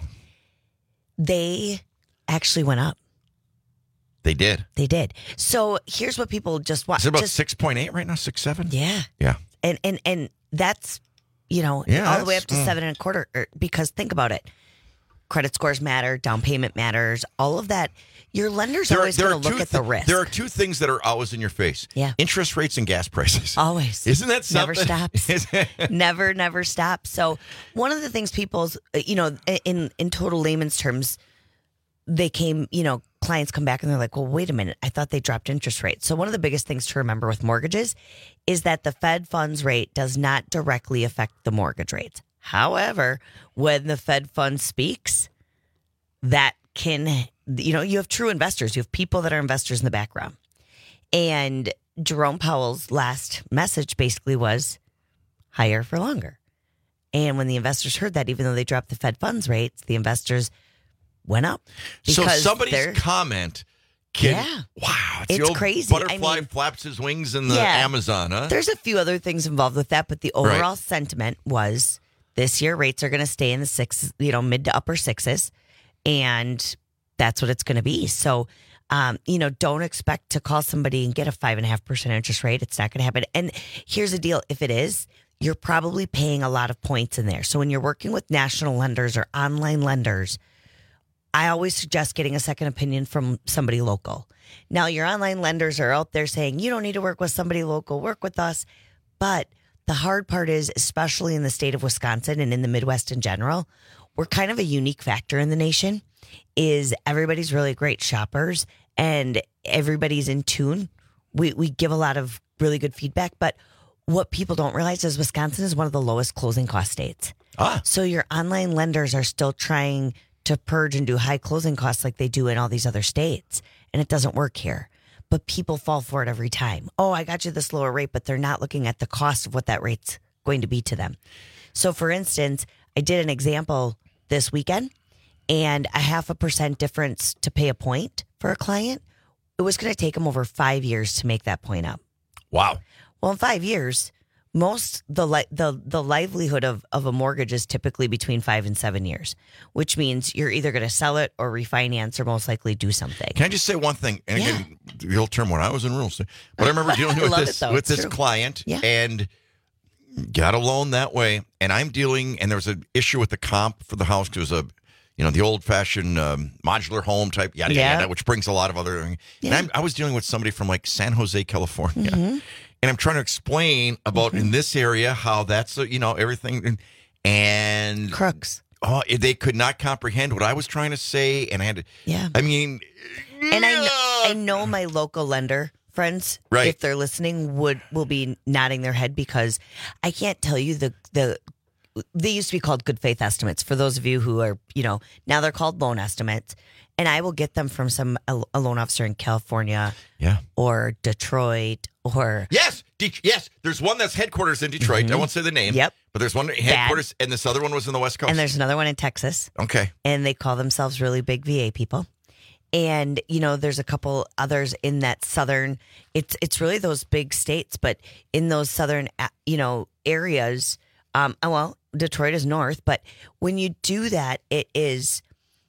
They actually went up. they did. They did. So here's what people just want. Is it about just, six point eight right now? six seven? Yeah. Yeah. And and and that's, you know, Yeah, all the way up to that's- mm. seven and a quarter. Or, because think about it, credit scores matter, down payment matters, all of that. Your lender's There are- always there going are to look two at the thi- risk. There are two things that are always in your face. Yeah. Interest rates and gas prices. Always. Isn't that Never something? stops. never, never stops. So one of the things people's, uh, you know, in in total layman's terms, they came, you know, clients come back and they're like, well, wait a minute. I thought they dropped interest rates. So one of the biggest things to remember with mortgages is that the Fed funds rate does not directly affect the mortgage rates. However, when the Fed fund speaks, that can, you know, you have true investors. You have people that are investors in the background. And Jerome Powell's last message basically was higher for longer. And when the investors heard that, even though they dropped the Fed funds rates, the investors went up. So because somebody's they're- comment can, Yeah. wow, it's, It's the old crazy. I butterfly mean- flaps his wings in the Yeah. Amazon, huh? There's a few other things involved with that, but the overall sentiment was this year rates are going to stay in the six, you know, mid to upper sixes, and that's what it's going to be. So, um, you know, don't expect to call somebody and get a five and a half percent interest rate. It's not going to happen. And here's the deal: if it is, you're probably paying a lot of points in there. So when you're working with national lenders or online lenders, I always suggest getting a second opinion from somebody local. Now, your online lenders are out there saying, you don't need to work with somebody local, work with us. But the hard part is, especially in the state of Wisconsin and in the Midwest in general, we're kind of a unique factor in the nation, is everybody's really great shoppers and everybody's in tune. We, we give a lot of really good feedback, but what people don't realize is Wisconsin is one of the lowest closing cost states. Ah. So your online lenders are still trying to purge and do high closing costs like they do in all these other states. And it doesn't work here. But people fall for it every time. Oh, I got you this lower rate, but they're not looking at the cost of what that rate's going to be to them. So for instance, I did an example this weekend, and a half a percent difference to pay a point for a client, it was going to take them over five years to make that point up. Wow. Well, in five years, most the li- the the livelihood of, of a mortgage is typically between five and seven years, which means you're either going to sell it or refinance or most likely do something. Can I just say one thing? And again, the old term when I was in real estate, but I remember dealing I with love this it, though. with It's this true. client Yeah. and got a loan that way, and I'm dealing, and there was an issue with the comp for the house because it was a, you know, the old fashioned um, modular home type, yada Yeah. yada, which brings a lot of other. And Yeah. I'm, I was dealing with somebody from like San Jose, California. Mhm. And I'm trying to explain about in this area how that's, uh, you know, everything. And crooks. Oh, they could not comprehend what I was trying to say. And I had to, Yeah. I mean, And I know, I know my local lender friends, Right. if they're listening, would will be nodding their head because I can't tell you the the they used to be called good faith estimates. For those of you who are, you know, now they're called loan estimates. And I will get them from some a, a loan officer in California, yeah, or Detroit, or yes, De- yes. There's one that's headquarters in Detroit. Mm-hmm. I won't say the name. Yep. But there's one headquarters, Bad. and this other one was in the West Coast. And there's another one in Texas. Okay. And they call themselves really big V A people. And you know, there's a couple others in that southern. It's it's really those big states, but in those southern, you know, areas. Um, well, Detroit is north, but when you do that, it is.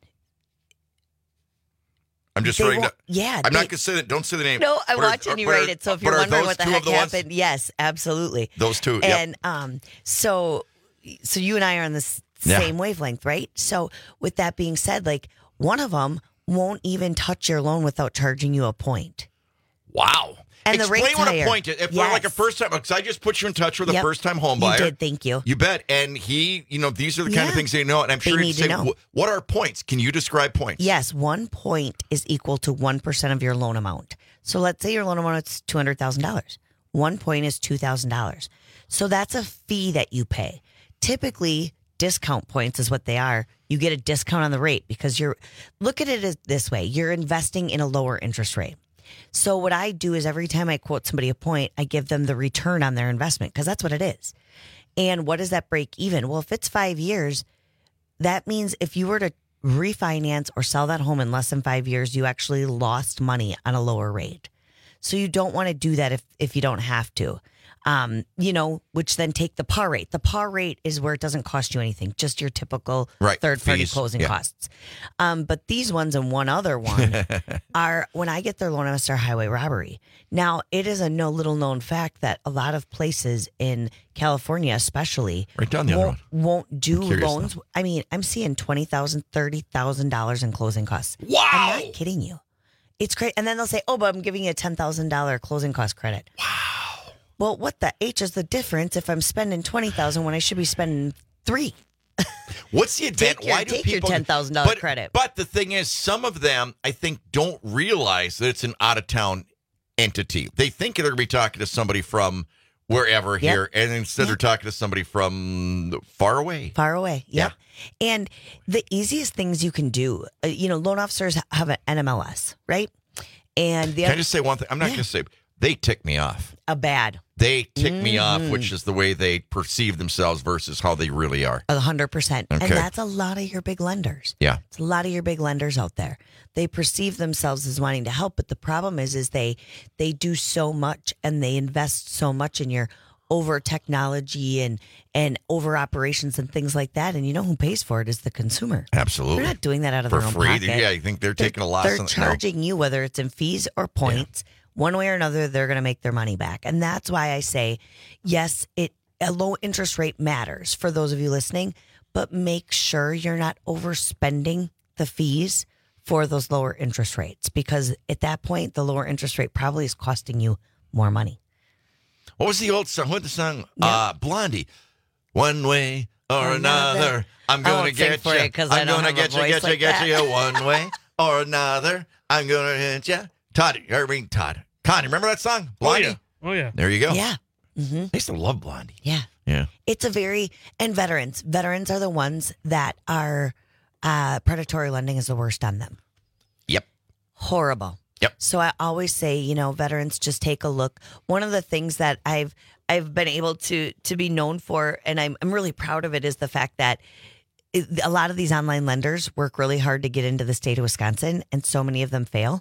I'm just writing. Down, yeah, I'm they, not going to say that. Don't say the name. No, I'm but watching are, you but write are, it. So if you're wondering what the heck the happened, ones? yes, absolutely. Those two. And yep. um, so so you and I are on the yeah. same wavelength, right? So with that being said, like one of them won't even touch your loan without charging you a point. Wow. And Explain the rate's what higher. a point is. If yes. we're like a first time, because I just put you in touch with a yep. first time home buyer. You did, thank you. You bet. And he, you know, these are the kind yeah. of things they know. And I'm they sure need he'd say, to know. what are points? Can you describe points? Yes, one point is equal to one percent of your loan amount. So let's say your loan amount is two hundred thousand dollars. One point is two thousand dollars. So that's a fee that you pay. Typically, discount points is what they are. You get a discount on the rate because you're, look at it as this way. You're investing in a lower interest rate. So what I do is every time I quote somebody a point, I give them the return on their investment because that's what it is. And what does that break even? Well, if it's five years, that means if you were to refinance or sell that home in less than five years, you actually lost money on a lower rate. So you don't want to do that if, if you don't have to. Um, you know, which then take the par rate. The par rate is where it doesn't cost you anything, just your typical right. third-party Fees. closing yeah. costs. Um, but these ones and one other one are when I get their loan against our highway robbery. Now, it is a no little known fact that a lot of places in California, especially, right down the other won't, one. won't do loans. Now. I mean, I'm seeing twenty thousand dollars, thirty thousand dollars in closing costs. Wow! I'm not kidding you. It's great. And then they'll say, oh, but I'm giving you a ten thousand dollars closing cost credit. Wow. Well, what the H is the difference if I'm spending twenty thousand dollars when I should be spending three? What's the advantage? Your, Why do take people your ten thousand dollars but, credit? But the thing is, some of them, I think, don't realize that it's an out of town entity. They think they're going to be talking to somebody from wherever yep. here, and instead yep. they're talking to somebody from far away. Far away, yep. yeah. And the easiest things you can do, uh, you know, loan officers have an N M L S, right? And the Can other, I just say one thing? I'm not yeah. going to say they tick me off. A bad. They tick mm-hmm. me off, which is the way they perceive themselves versus how they really are. A hundred percent. Okay. And that's a lot of your big lenders. Yeah. It's a lot of your big lenders out there. They perceive themselves as wanting to help, but the problem is, is they they do so much and they invest so much in your over technology and and over operations and things like that. And you know who pays for it is the consumer. Absolutely. They're not doing that out of For their own free. pocket. Yeah, you think they're, they're taking a loss? They're on, charging no. you, whether it's in fees or points. Yeah. One way or another, they're going to make their money back. And that's why I say, yes, it a low interest rate matters for those of you listening, but make sure you're not overspending the fees for those lower interest rates, because at that point, the lower interest rate probably is costing you more money. What was the old song? What was the song? Yeah. Uh, Blondie. One way or another, another I'm going to get you. I'm going to get you, get you, get you one way or another. I'm going to hit you. Todd, I mean Todd. Connie, remember that song? Blondie? Oh, yeah. Oh, yeah. There you go. Yeah. Mm-hmm. I used to love Blondie. Yeah. Yeah. It's a very, and veterans. Veterans are the ones that are, uh, predatory lending is the worst on them. Yep. Horrible. Yep. So I always say, you know, veterans, just take a look. One of the things that I've I've been able to to be known for, and I'm I'm really proud of it, is the fact that it, a lot of these online lenders work really hard to get into the state of Wisconsin, and so many of them fail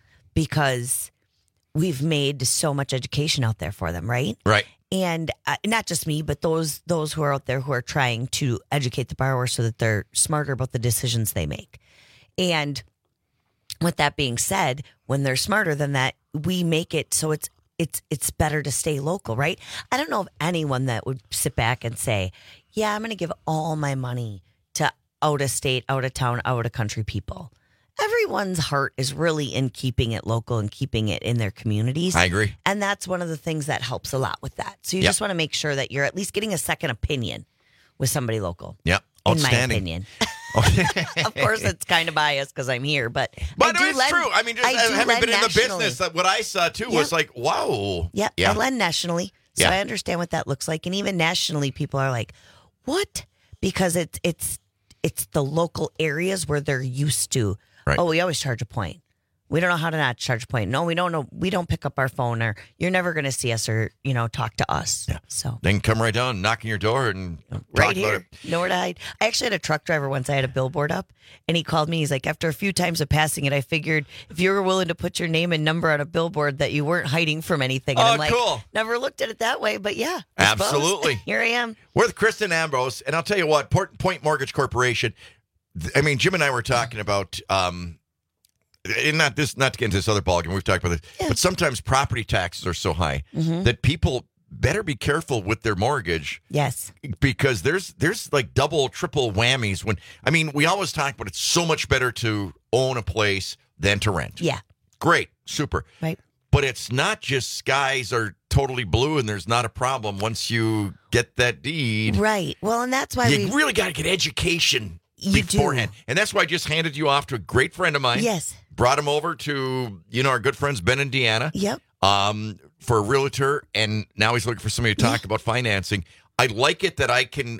because we've made so much education out there for them, right? Right. And uh, not just me, but those those who are out there who are trying to educate the borrower so that they're smarter about the decisions they make. And with that being said, when they're smarter than that, we make it so it's it's it's better to stay local, right? I don't know of anyone that would sit back and say, yeah, I'm going to give all my money to out of state, out of town, out of country people. Everyone's heart is really in keeping it local and keeping it in their communities. I agree. And that's one of the things that helps a lot with that. So you yep. just want to make sure that you're at least getting a second opinion with somebody local. Yep. In my opinion. Of course, it's kind of biased because I'm here, but but I do it's lend, true. I mean, just I do having lend been nationally. in the business, that what I saw too Yep. was like, wow. Yep, Yeah, I lend nationally, so Yeah. I understand what that looks like. And even nationally, people are like, what? Because it's it's it's the local areas where they're used to. Right. Oh, we always charge a point. We don't know how to not charge a point. No, we don't know. We don't pick up our phone, or you're never going to see us, or you know, talk to us. Yeah. So They can come right down, knock on your door, and right talk here, about it. nowhere to hide. I actually had a truck driver once. I had a billboard up, and he called me. He's like, after a few times of passing it, I figured if you were willing to put your name and number on a billboard, that you weren't hiding from anything. And Oh, I'm like, cool. never looked at it that way, but yeah, I suppose. Absolutely. Here I am. We're with Kristen Ambrose, and I'll tell you what, Port- Point Mortgage Corporation. th- I mean, Jim and I were talking about, um, and not this, not to get into this other ballgame. We've talked about this, but sometimes property taxes are so high Mhm. that people better be careful with their mortgage. Yes. Because there's there's like double, triple whammies. When I mean, we always talk about it's so much better to own a place than to rent. Yeah. Great, super. Right. But it's not just skies are totally blue and there's not a problem once you get that deed. Right. Well, and that's why You we really got to get education You do. beforehand. And that's why I just handed you off to a great friend of mine. Yes. Brought him over to, you know, our good friends Ben and Deanna. Yep. Um, for a realtor, and now he's looking for somebody to talk about financing. I like it that I can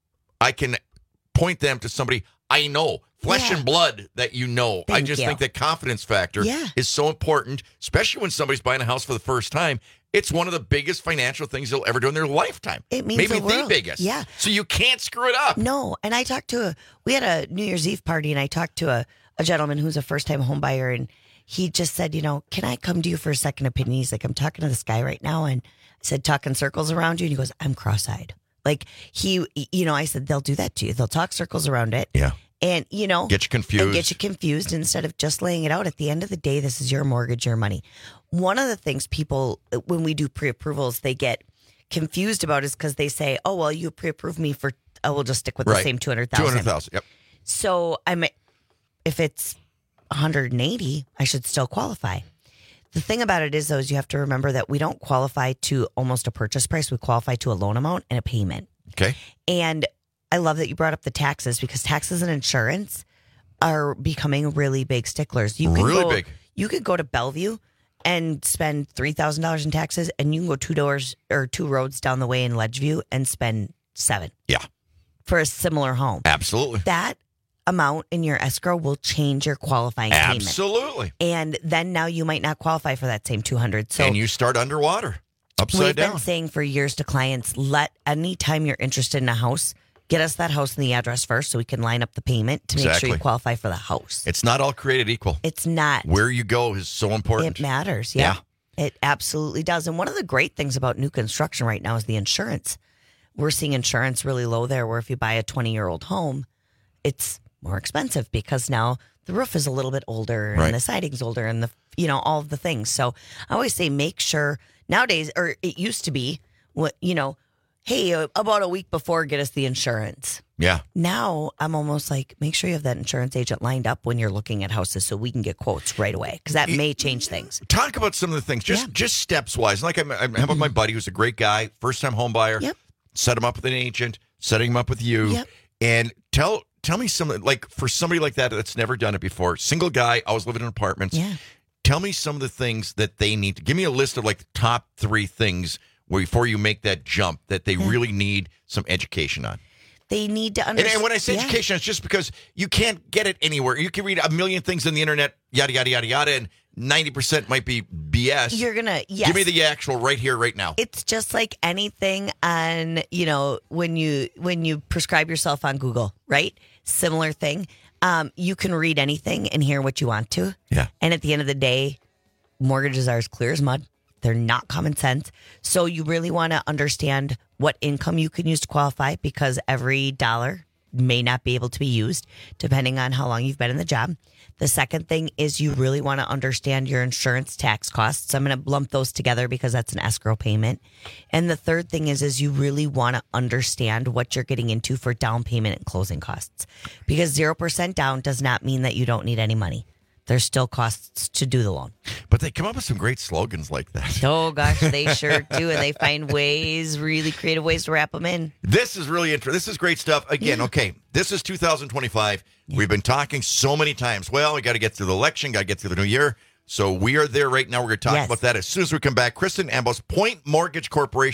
I can point them to somebody I know. Flesh Yeah. and blood that you know. I Thank just you. think that confidence factor Yeah. is so important, especially when somebody's buying a house for the first time. It's one of the biggest financial things they'll ever do in their lifetime. It means Maybe the the world. biggest. Yeah. So you can't screw it up. No. And I talked to a, we had a New Year's Eve party, and I talked to a, a gentleman who's a first time home buyer, and he just said, you know, can I come to you for a second opinion? He's like, I'm talking to this guy right now. And I said, talking circles around you. And he goes, I'm cross-eyed. Like he, you know, I said, they'll do that to you. They'll talk circles around it. Yeah. And, you know, Get you confused. And get you confused instead of just laying it out. At the end of the day, this is your mortgage, your money. One of the things people, when we do pre-approvals, they get confused about is because they say, oh, well, you pre-approved me for, oh, we'll just stick with the Right. same two hundred thousand two hundred thousand. Yep. So I'm, if it's one hundred eighty, I should still qualify. The thing about it is, though, is you have to remember that we don't qualify to almost a purchase price. We qualify to a loan amount and a payment. Okay. And I love that you brought up the taxes, because taxes and insurance are becoming really big sticklers. You can Really go, big. You could go to Bellevue and spend three thousand dollars in taxes, and you can go two doors or two roads down the way in Ledgeview and spend seven. Yeah. For a similar home. Absolutely. That amount in your escrow will change your qualifying payment. Absolutely. And then now you might not qualify for that same two hundred. So and you start underwater, upside we've down. been saying for years to clients, let anytime you're interested in a house, get us that house and the address first so we can line up the payment to make Exactly. sure you qualify for the house. It's not all created equal. It's not. Where you go is so important. It matters. Yeah. It absolutely does. And one of the great things about new construction right now is the insurance. We're seeing insurance really low there, where if you buy a twenty-year-old home, it's more expensive because now the roof is a little bit older Right. and the siding's older and the, you know, all of the things. So I always say make sure nowadays, or it used to be, what you know, hey, uh, about a week before, get us the insurance. Yeah. Now I'm almost like, make sure you have that insurance agent lined up when you're looking at houses so we can get quotes right away, because that may change things. Talk about some of the things, just just steps wise. Like I'm, I'm having my buddy who's a great guy, first time home buyer. Yep. Set him up with an agent, setting him up with you, Yep. and tell tell me something like for somebody like that that's never done it before, single guy, always living in apartments. Yeah. Tell me some of the things that they need to give me a list of like the top three things where before you make that jump that they really need some education on. They need to And, understand. and when I say education, it's just because you can't get it anywhere. You can read a million things on the internet, yada, yada, yada, yada, and ninety percent might be B S. You're gonna yes. Give me the actual right here, right now. It's just like anything on, you know, when you when you prescribe yourself on Google, right? Similar thing. Um, you can read anything and hear what you want to. Yeah. And at the end of the day, mortgages are as clear as mud. They're not common sense. So you really want to understand what income you can use to qualify, because every dollar may not be able to be used depending on how long you've been in the job. The second thing is you really want to understand your insurance tax costs. I'm going to lump those together because that's an escrow payment. And the third thing is, is you really want to understand what you're getting into for down payment and closing costs, because zero percent down does not mean that you don't need any money. There's still costs to do the loan. But they come up with some great slogans like that. Oh, gosh, they sure do. And they find ways, really creative ways to wrap them in. This is really interesting. This is great stuff. Again, Yeah. okay, this is two thousand twenty-five. Yeah. We've been talking so many times. Well, we got to get through the election, got to get through the new year. So we are there right now. We're going to talk Yes. about that as soon as we come back. Kristen Ambrose, Point Mortgage Corporation,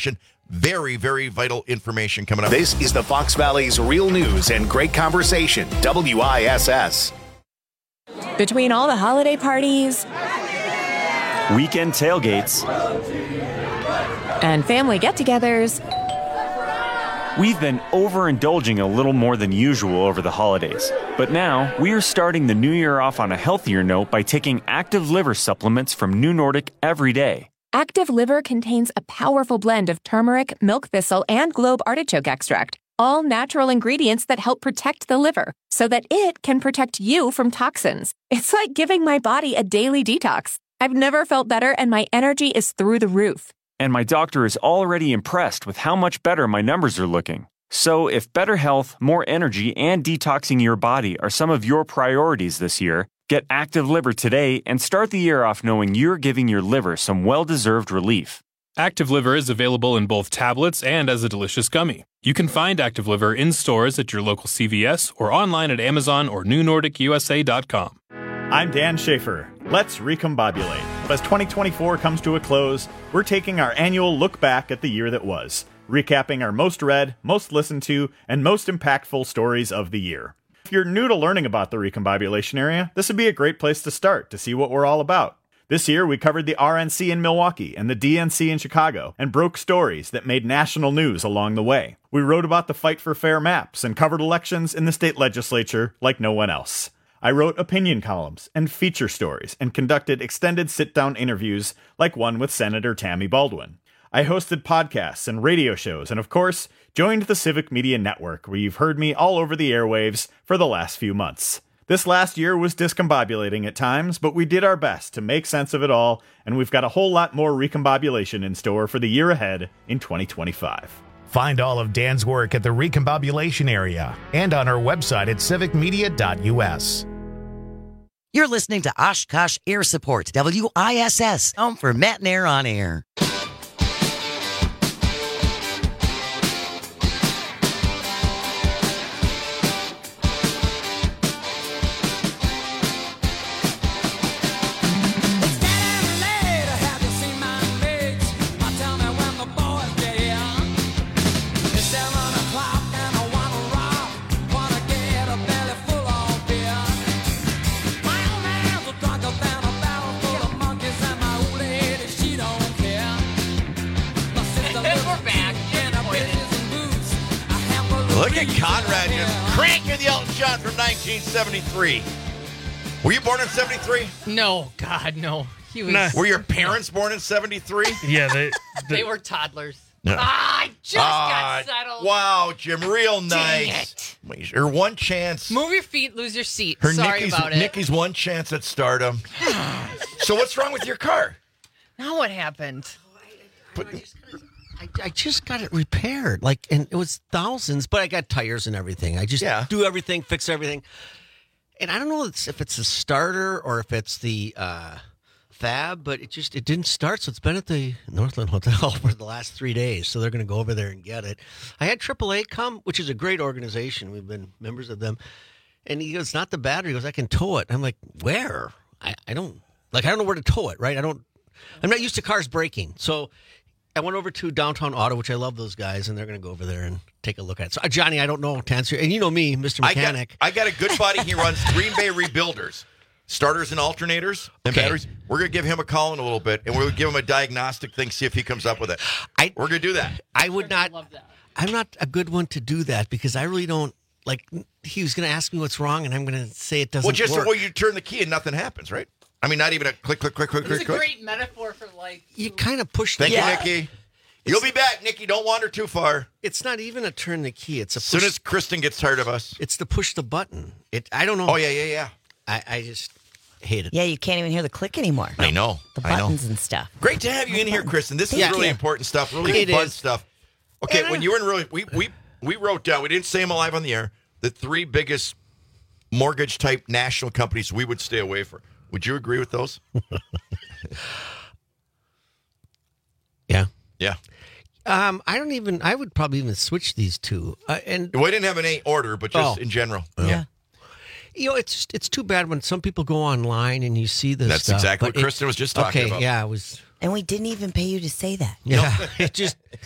Very, very vital information coming up. This is the Fox Valley's Real News and Great Conversation, W I S S. Between all the holiday parties, weekend tailgates, and family get-togethers, we've been overindulging a little more than usual over the holidays. But now, we are starting the new year off on a healthier note by taking Active Liver supplements from New Nordic every day. Active Liver contains a powerful blend of turmeric, milk thistle, and globe artichoke extract, all natural ingredients that help protect the liver so that it can protect you from toxins. It's like giving my body a daily detox. I've never felt better, and my energy is through the roof. And my doctor is already impressed with how much better my numbers are looking. So if better health, more energy, and detoxing your body are some of your priorities this year, get Active Liver today and start the year off knowing you're giving your liver some well-deserved relief. Active Liver is available in both tablets and as a delicious gummy. You can find Active Liver in stores at your local C V S or online at Amazon or new nordic u s a dot com. I'm Dan Schaefer. Let's recombobulate. As twenty twenty-four comes to a close, we're taking our annual look back at the year that was, recapping our most read, most listened to, and most impactful stories of the year. If you're new to learning about the recombobulation area, this would be a great place to start to see what we're all about. This year, we covered the R N C in Milwaukee and the D N C in Chicago and broke stories that made national news along the way. We wrote about the fight for fair maps and covered elections in the state legislature like no one else. I wrote opinion columns and feature stories and conducted extended sit-down interviews like one with Senator Tammy Baldwin. I hosted podcasts and radio shows and, of course, joined the Civic Media Network, where you've heard me all over the airwaves for the last few months. This last year was discombobulating at times, but we did our best to make sense of it all, and we've got a whole lot more recombobulation in store for the year ahead in twenty twenty-five. Find all of Dan's work at the recombobulation area and on our website at civic media dot u s. You're listening to Oshkosh Air Support, W I S S, home for Matt and Air on Air. Look at Conrad just cranking the Elton John from nineteen seventy-three. Were you born in seventy-three? No, God, no. He was. Nah. Were your parents born in seventy-three? Yeah, they They were toddlers. No. Ah, I just Ah, got settled. Wow, Jim, real Dang nice. Her one chance. Move your feet, lose your seat. Her Sorry Nikki's, about it. Nikki's one chance at stardom. So what's wrong with your car? Now what happened? I, I just got it repaired, like, and it was thousands, but I got tires and everything. I just Yeah. do everything, fix everything, and I don't know if it's a starter or if it's the uh, fab, but it just it didn't start. So it's been at the Northland Hotel for the last three days. So they're going to go over there and get it. I had triple A come, which is a great organization. We've been members of them, and he goes, "It's not the battery." He goes, "I can tow it." I'm like, "Where? I, I don't like. I don't know where to tow it. Right? I don't. I'm not used to cars braking, so." I went over to Downtown Auto, which I love those guys, and they're going to go over there and take a look at it. So, uh, Johnny, I don't know to answer, and you know me, Mister Mechanic. I got, I got a good buddy. He runs Green Bay Rebuilders, starters and alternators and Okay. batteries. We're going to give him a call in a little bit, and we're going to give him a diagnostic thing, see if he comes up with it. I, we're going to do that. I would not. I'm not a good one to do that because I really don't like. He was going to ask me what's wrong, and I'm going to say it doesn't Well, just work. well, you turn the key and nothing happens, right? I mean, not even a click, click, click, click, It's click, a click. great metaphor for life. You kind of push. Thank the you, Nikki. You'll be back, Nikki. Don't wander too far. It's not even a turn the key. It's a As push. soon as Kristen gets tired of us. It's to push the button. It. I don't know. Oh, yeah, yeah, yeah. I, I just hate it. Yeah, you can't even hear the click anymore. I know. The I know. buttons and stuff. Great to have you in here, Kristen. This is Thank really you. important stuff, really It fun is. stuff. Okay, And, uh, when you were in really, we, we, we wrote down, we didn't say them live on the air, the three biggest mortgage type national companies we would stay away from. Would you agree with those? Yeah. Yeah. Um, I don't even. I would probably even switch these two. Uh, and We didn't have an A order, but just Oh. in general. Yeah. You know, it's just, it's too bad when some people go online and you see this. That's stuff, exactly but what Kristen was just talking okay, about. Yeah, it was. And we didn't even pay you to say that. Yeah, it just.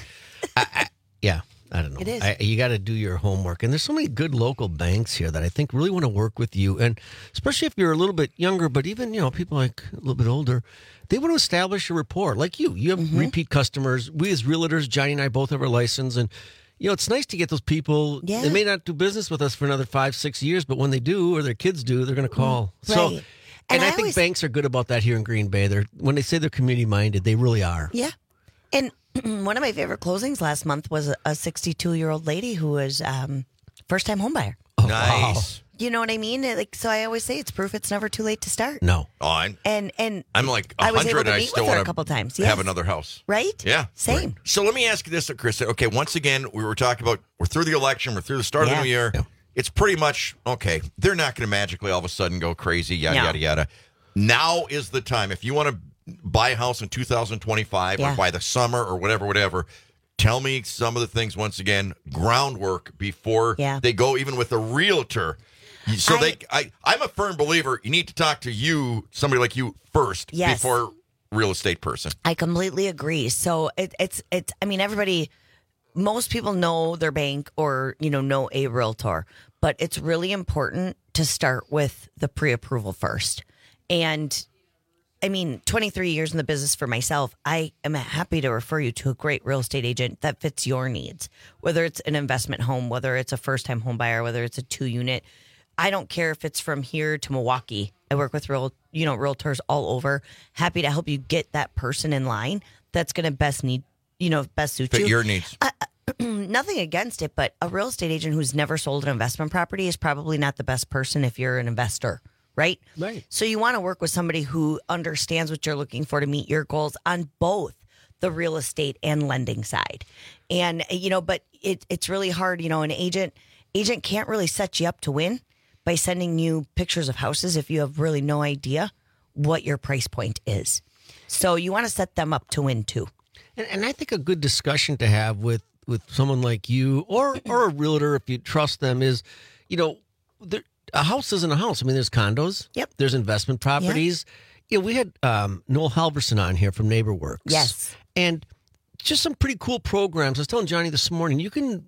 I, I, yeah. I don't know. It is. I, you got to do your homework. And there's so many good local banks here that I think really want to work with you. And especially if you're a little bit younger, but even, you know, people like a little bit older, they want to establish a rapport. Like you. You have mm-hmm. repeat customers. We as realtors, Johnny and I both have our license. And, you know, it's nice to get those people. Yeah. They may not do business with us for another five, six years, but when they do or their kids do, they're going to call. Right. So, And, and I, I think always, banks are good about that here in Green Bay. They're when they say they're community-minded, they really are. Yeah. And one of my favorite closings last month was a sixty-two-year-old lady who was um, first-time homebuyer. Oh, Nice. wow. You know what I mean? Like, so I always say it's proof it's never too late to start. No. Oh, I'm, And and I'm like I was able one hundred to and I meet still with her want a couple times. to Yes. have another house. Right? Yeah. Same. So let me ask you this, Chris. Okay, once again, we were talking about, we're through the election, we're through the start Yeah. of the new year. Yeah. It's pretty much, okay, they're not going to magically all of a sudden go crazy, yada, No. yada, yada. Now is the time. If you want to buy a house in two thousand twenty-five Yeah. or by the summer or whatever, whatever, tell me some of the things, once again, groundwork before Yeah. they go even with a realtor. So I- they, I, I'm a firm believer, you need to talk to you, somebody like you first Yes. before real estate person. I completely agree. So it, it's it's. I mean, everybody, most people know their bank or you know know a realtor, but it's really important to start with the pre-approval first. And I mean, twenty-three years in the business for myself, I am happy to refer you to a great real estate agent that fits your needs. Whether it's an investment home, whether it's a first-time home buyer, whether it's a two-unit. I don't care if it's from here to Milwaukee. I work with real, you know, realtors all over. Happy to help you get that person in line that's going to best need, you know, best suit Fit you. your needs. Uh, nothing against it, but a real estate agent who's never sold an investment property is probably not the best person if you're an investor, right? Right. So you want to work with somebody who understands what you're looking for to meet your goals on both the real estate and lending side. And, you know, but it, it's really hard. You know, an agent agent can't really set you up to win by sending you pictures of houses if you have really no idea what your price point is. So you want to set them up to win too. And, and I think a good discussion to have with, with someone like you or or a realtor, if you trust them, is, you know, there, a house isn't a house. I mean, there's condos. Yep. There's investment properties. Yeah, you know, we had um, Noel Halverson on here from NeighborWorks. Yes. And just some pretty cool programs. I was telling Johnny this morning, you can...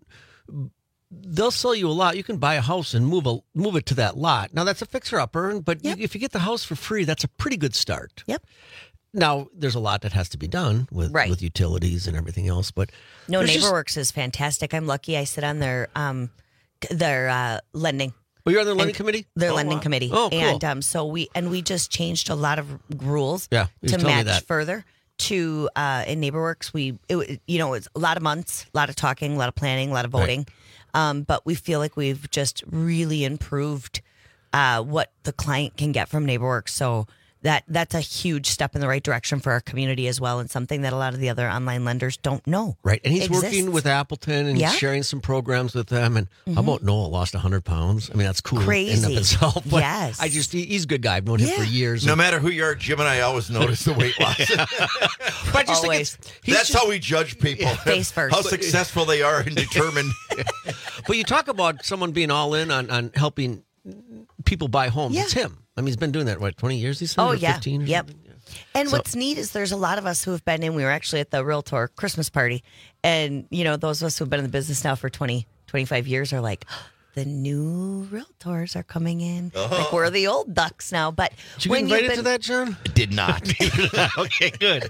They'll sell you a lot. You can buy a house and move a move it to that lot. Now that's a fixer-upper, but Yep. you, if you get the house for free, that's a pretty good start. Yep. Now there's a lot that has to be done with Right. with utilities and everything else, but No, there's just- NeighborWorks is fantastic. I'm lucky I sit on their um their uh, lending. Well, you're on their lending and- committee? Their Oh, lending wow. committee. Oh, cool. And um, so we and we just changed a lot of rules Yeah, you to told me match that. further to uh, in NeighborWorks. We it, wa- you know it's a lot of months, a lot of talking, a lot of planning, a lot of Right. voting. Um, but we feel like we've just really improved uh, what the client can get from NeighborWorks. So that that's a huge step in the right direction for our community as well, and something that a lot of the other online lenders don't know. Right. And he's exists. working with Appleton and Yeah. sharing some programs with them. And Mhm. how about Noel lost one hundred pounds? I mean, that's cool in and Crazy. of itself. But Yes. I just, he, he's a good guy. I've known him for Yeah. years. No And- matter who you are, Jim and I always notice the weight loss. but I just think Always. it's, he's That's just- how we judge people. Face first. How successful they are and determined. But you talk about someone being all in on, on helping people buy homes. Yeah. It's him. I mean, he's been doing that, what, twenty years, he said? Oh, or yeah. fifteen or Yep. something? Yeah. And So- what's neat is there's a lot of us who have been in. We were actually at the Realtor Christmas party. And, you know, those of us who've been in the business now for twenty, twenty-five years are like, the new Realtors are coming in. Uh-huh. Like, we're the old ducks now. But Did you when get you've invited been, to that, John? Did not. Okay, good.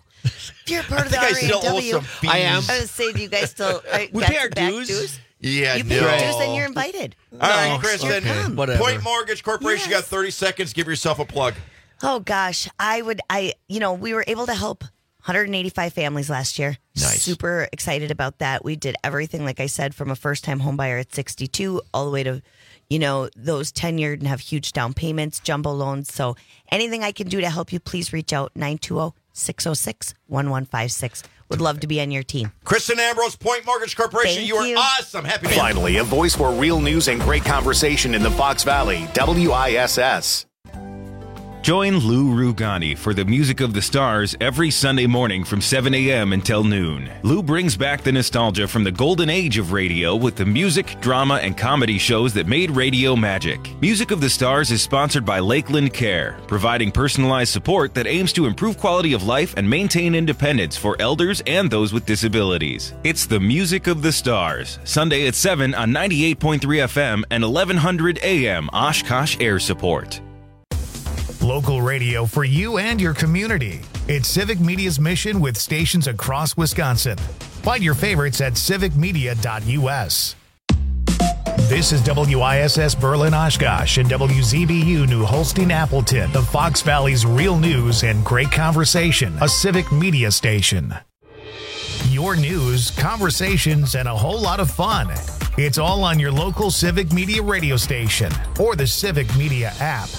if you're part of the I R think I A still owe W, some fees. I am. I was going to say, do you guys still uh, We got pay our some back dues. Yeah, You pay no. your dues, then you're invited. All right, No. Chris, Okay, then whatever. Point Mortgage Corporation, you got Yes. thirty seconds. Give yourself a plug. Oh gosh, I would. I you know we were able to help one hundred eighty-five families last year. Nice. Super excited about that. We did everything, like I said, from a first-time home buyer at sixty-two all the way to, you know, those tenured and have huge down payments, jumbo loans. So anything I can do to help you, please reach out nine two zero, six zero six, one one five six. Would love to be on your team. Kristen Ambrose, Point Mortgage Corporation. Thank you are you. awesome. Happy New Year. Finally, a voice for real news and great conversation in the Fox Valley. W I S S. Join Lou Rugani for the Music of the Stars every Sunday morning from seven a.m. until noon. Lou brings back the nostalgia from the golden age of radio with the music, drama, and comedy shows that made radio magic. Music of the Stars is sponsored by Lakeland Care, providing personalized support that aims to improve quality of life and maintain independence for elders and those with disabilities. It's the Music of the Stars, Sunday at seven on ninety-eight point three F M and eleven hundred A M Oshkosh Air Support. Local radio for you and your community. It's Civic Media's mission with stations across Wisconsin. Find your favorites at civic media dot U S. This is W I S S Berlin Oshkosh and W Z B U New Holstein Appleton, the Fox Valley's real news and great conversation, a Civic Media station. Your news, conversations, and a whole lot of fun. It's all on your local Civic Media radio station or the Civic Media app.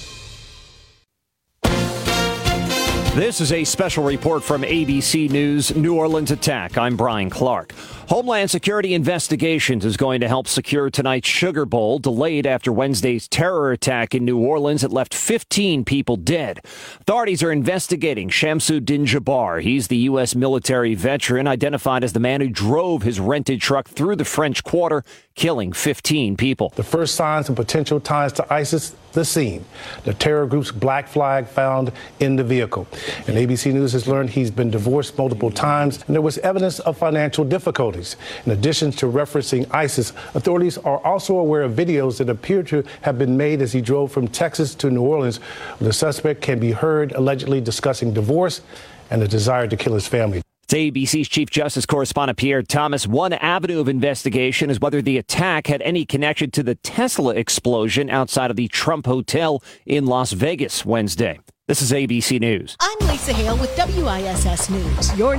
This is a special report from A B C News New Orleans attack. I'm Brian Clark. Homeland Security Investigations is going to help secure tonight's Sugar Bowl, delayed after Wednesday's terror attack in New Orleans that left fifteen people dead. Authorities are investigating Shamsuddin Jabbar. He's the U S military veteran identified as the man who drove his rented truck through the French Quarter, killing fifteen people. The first signs of potential ties to ISIS, the scene. The terror group's black flag found in the vehicle. And A B C News has learned he's been divorced multiple times, and there was evidence of financial difficulties. In addition to referencing ISIS, authorities are also aware of videos that appear to have been made as he drove from Texas to New Orleans. The suspect can be heard allegedly discussing divorce and the desire to kill his family. It's A B C's Chief Justice Correspondent Pierre Thomas. One avenue of investigation is whether the attack had any connection to the Tesla explosion outside of the Trump Hotel in Las Vegas Wednesday. This is A B C News. I'm Lisa Hale with W I S S News. Your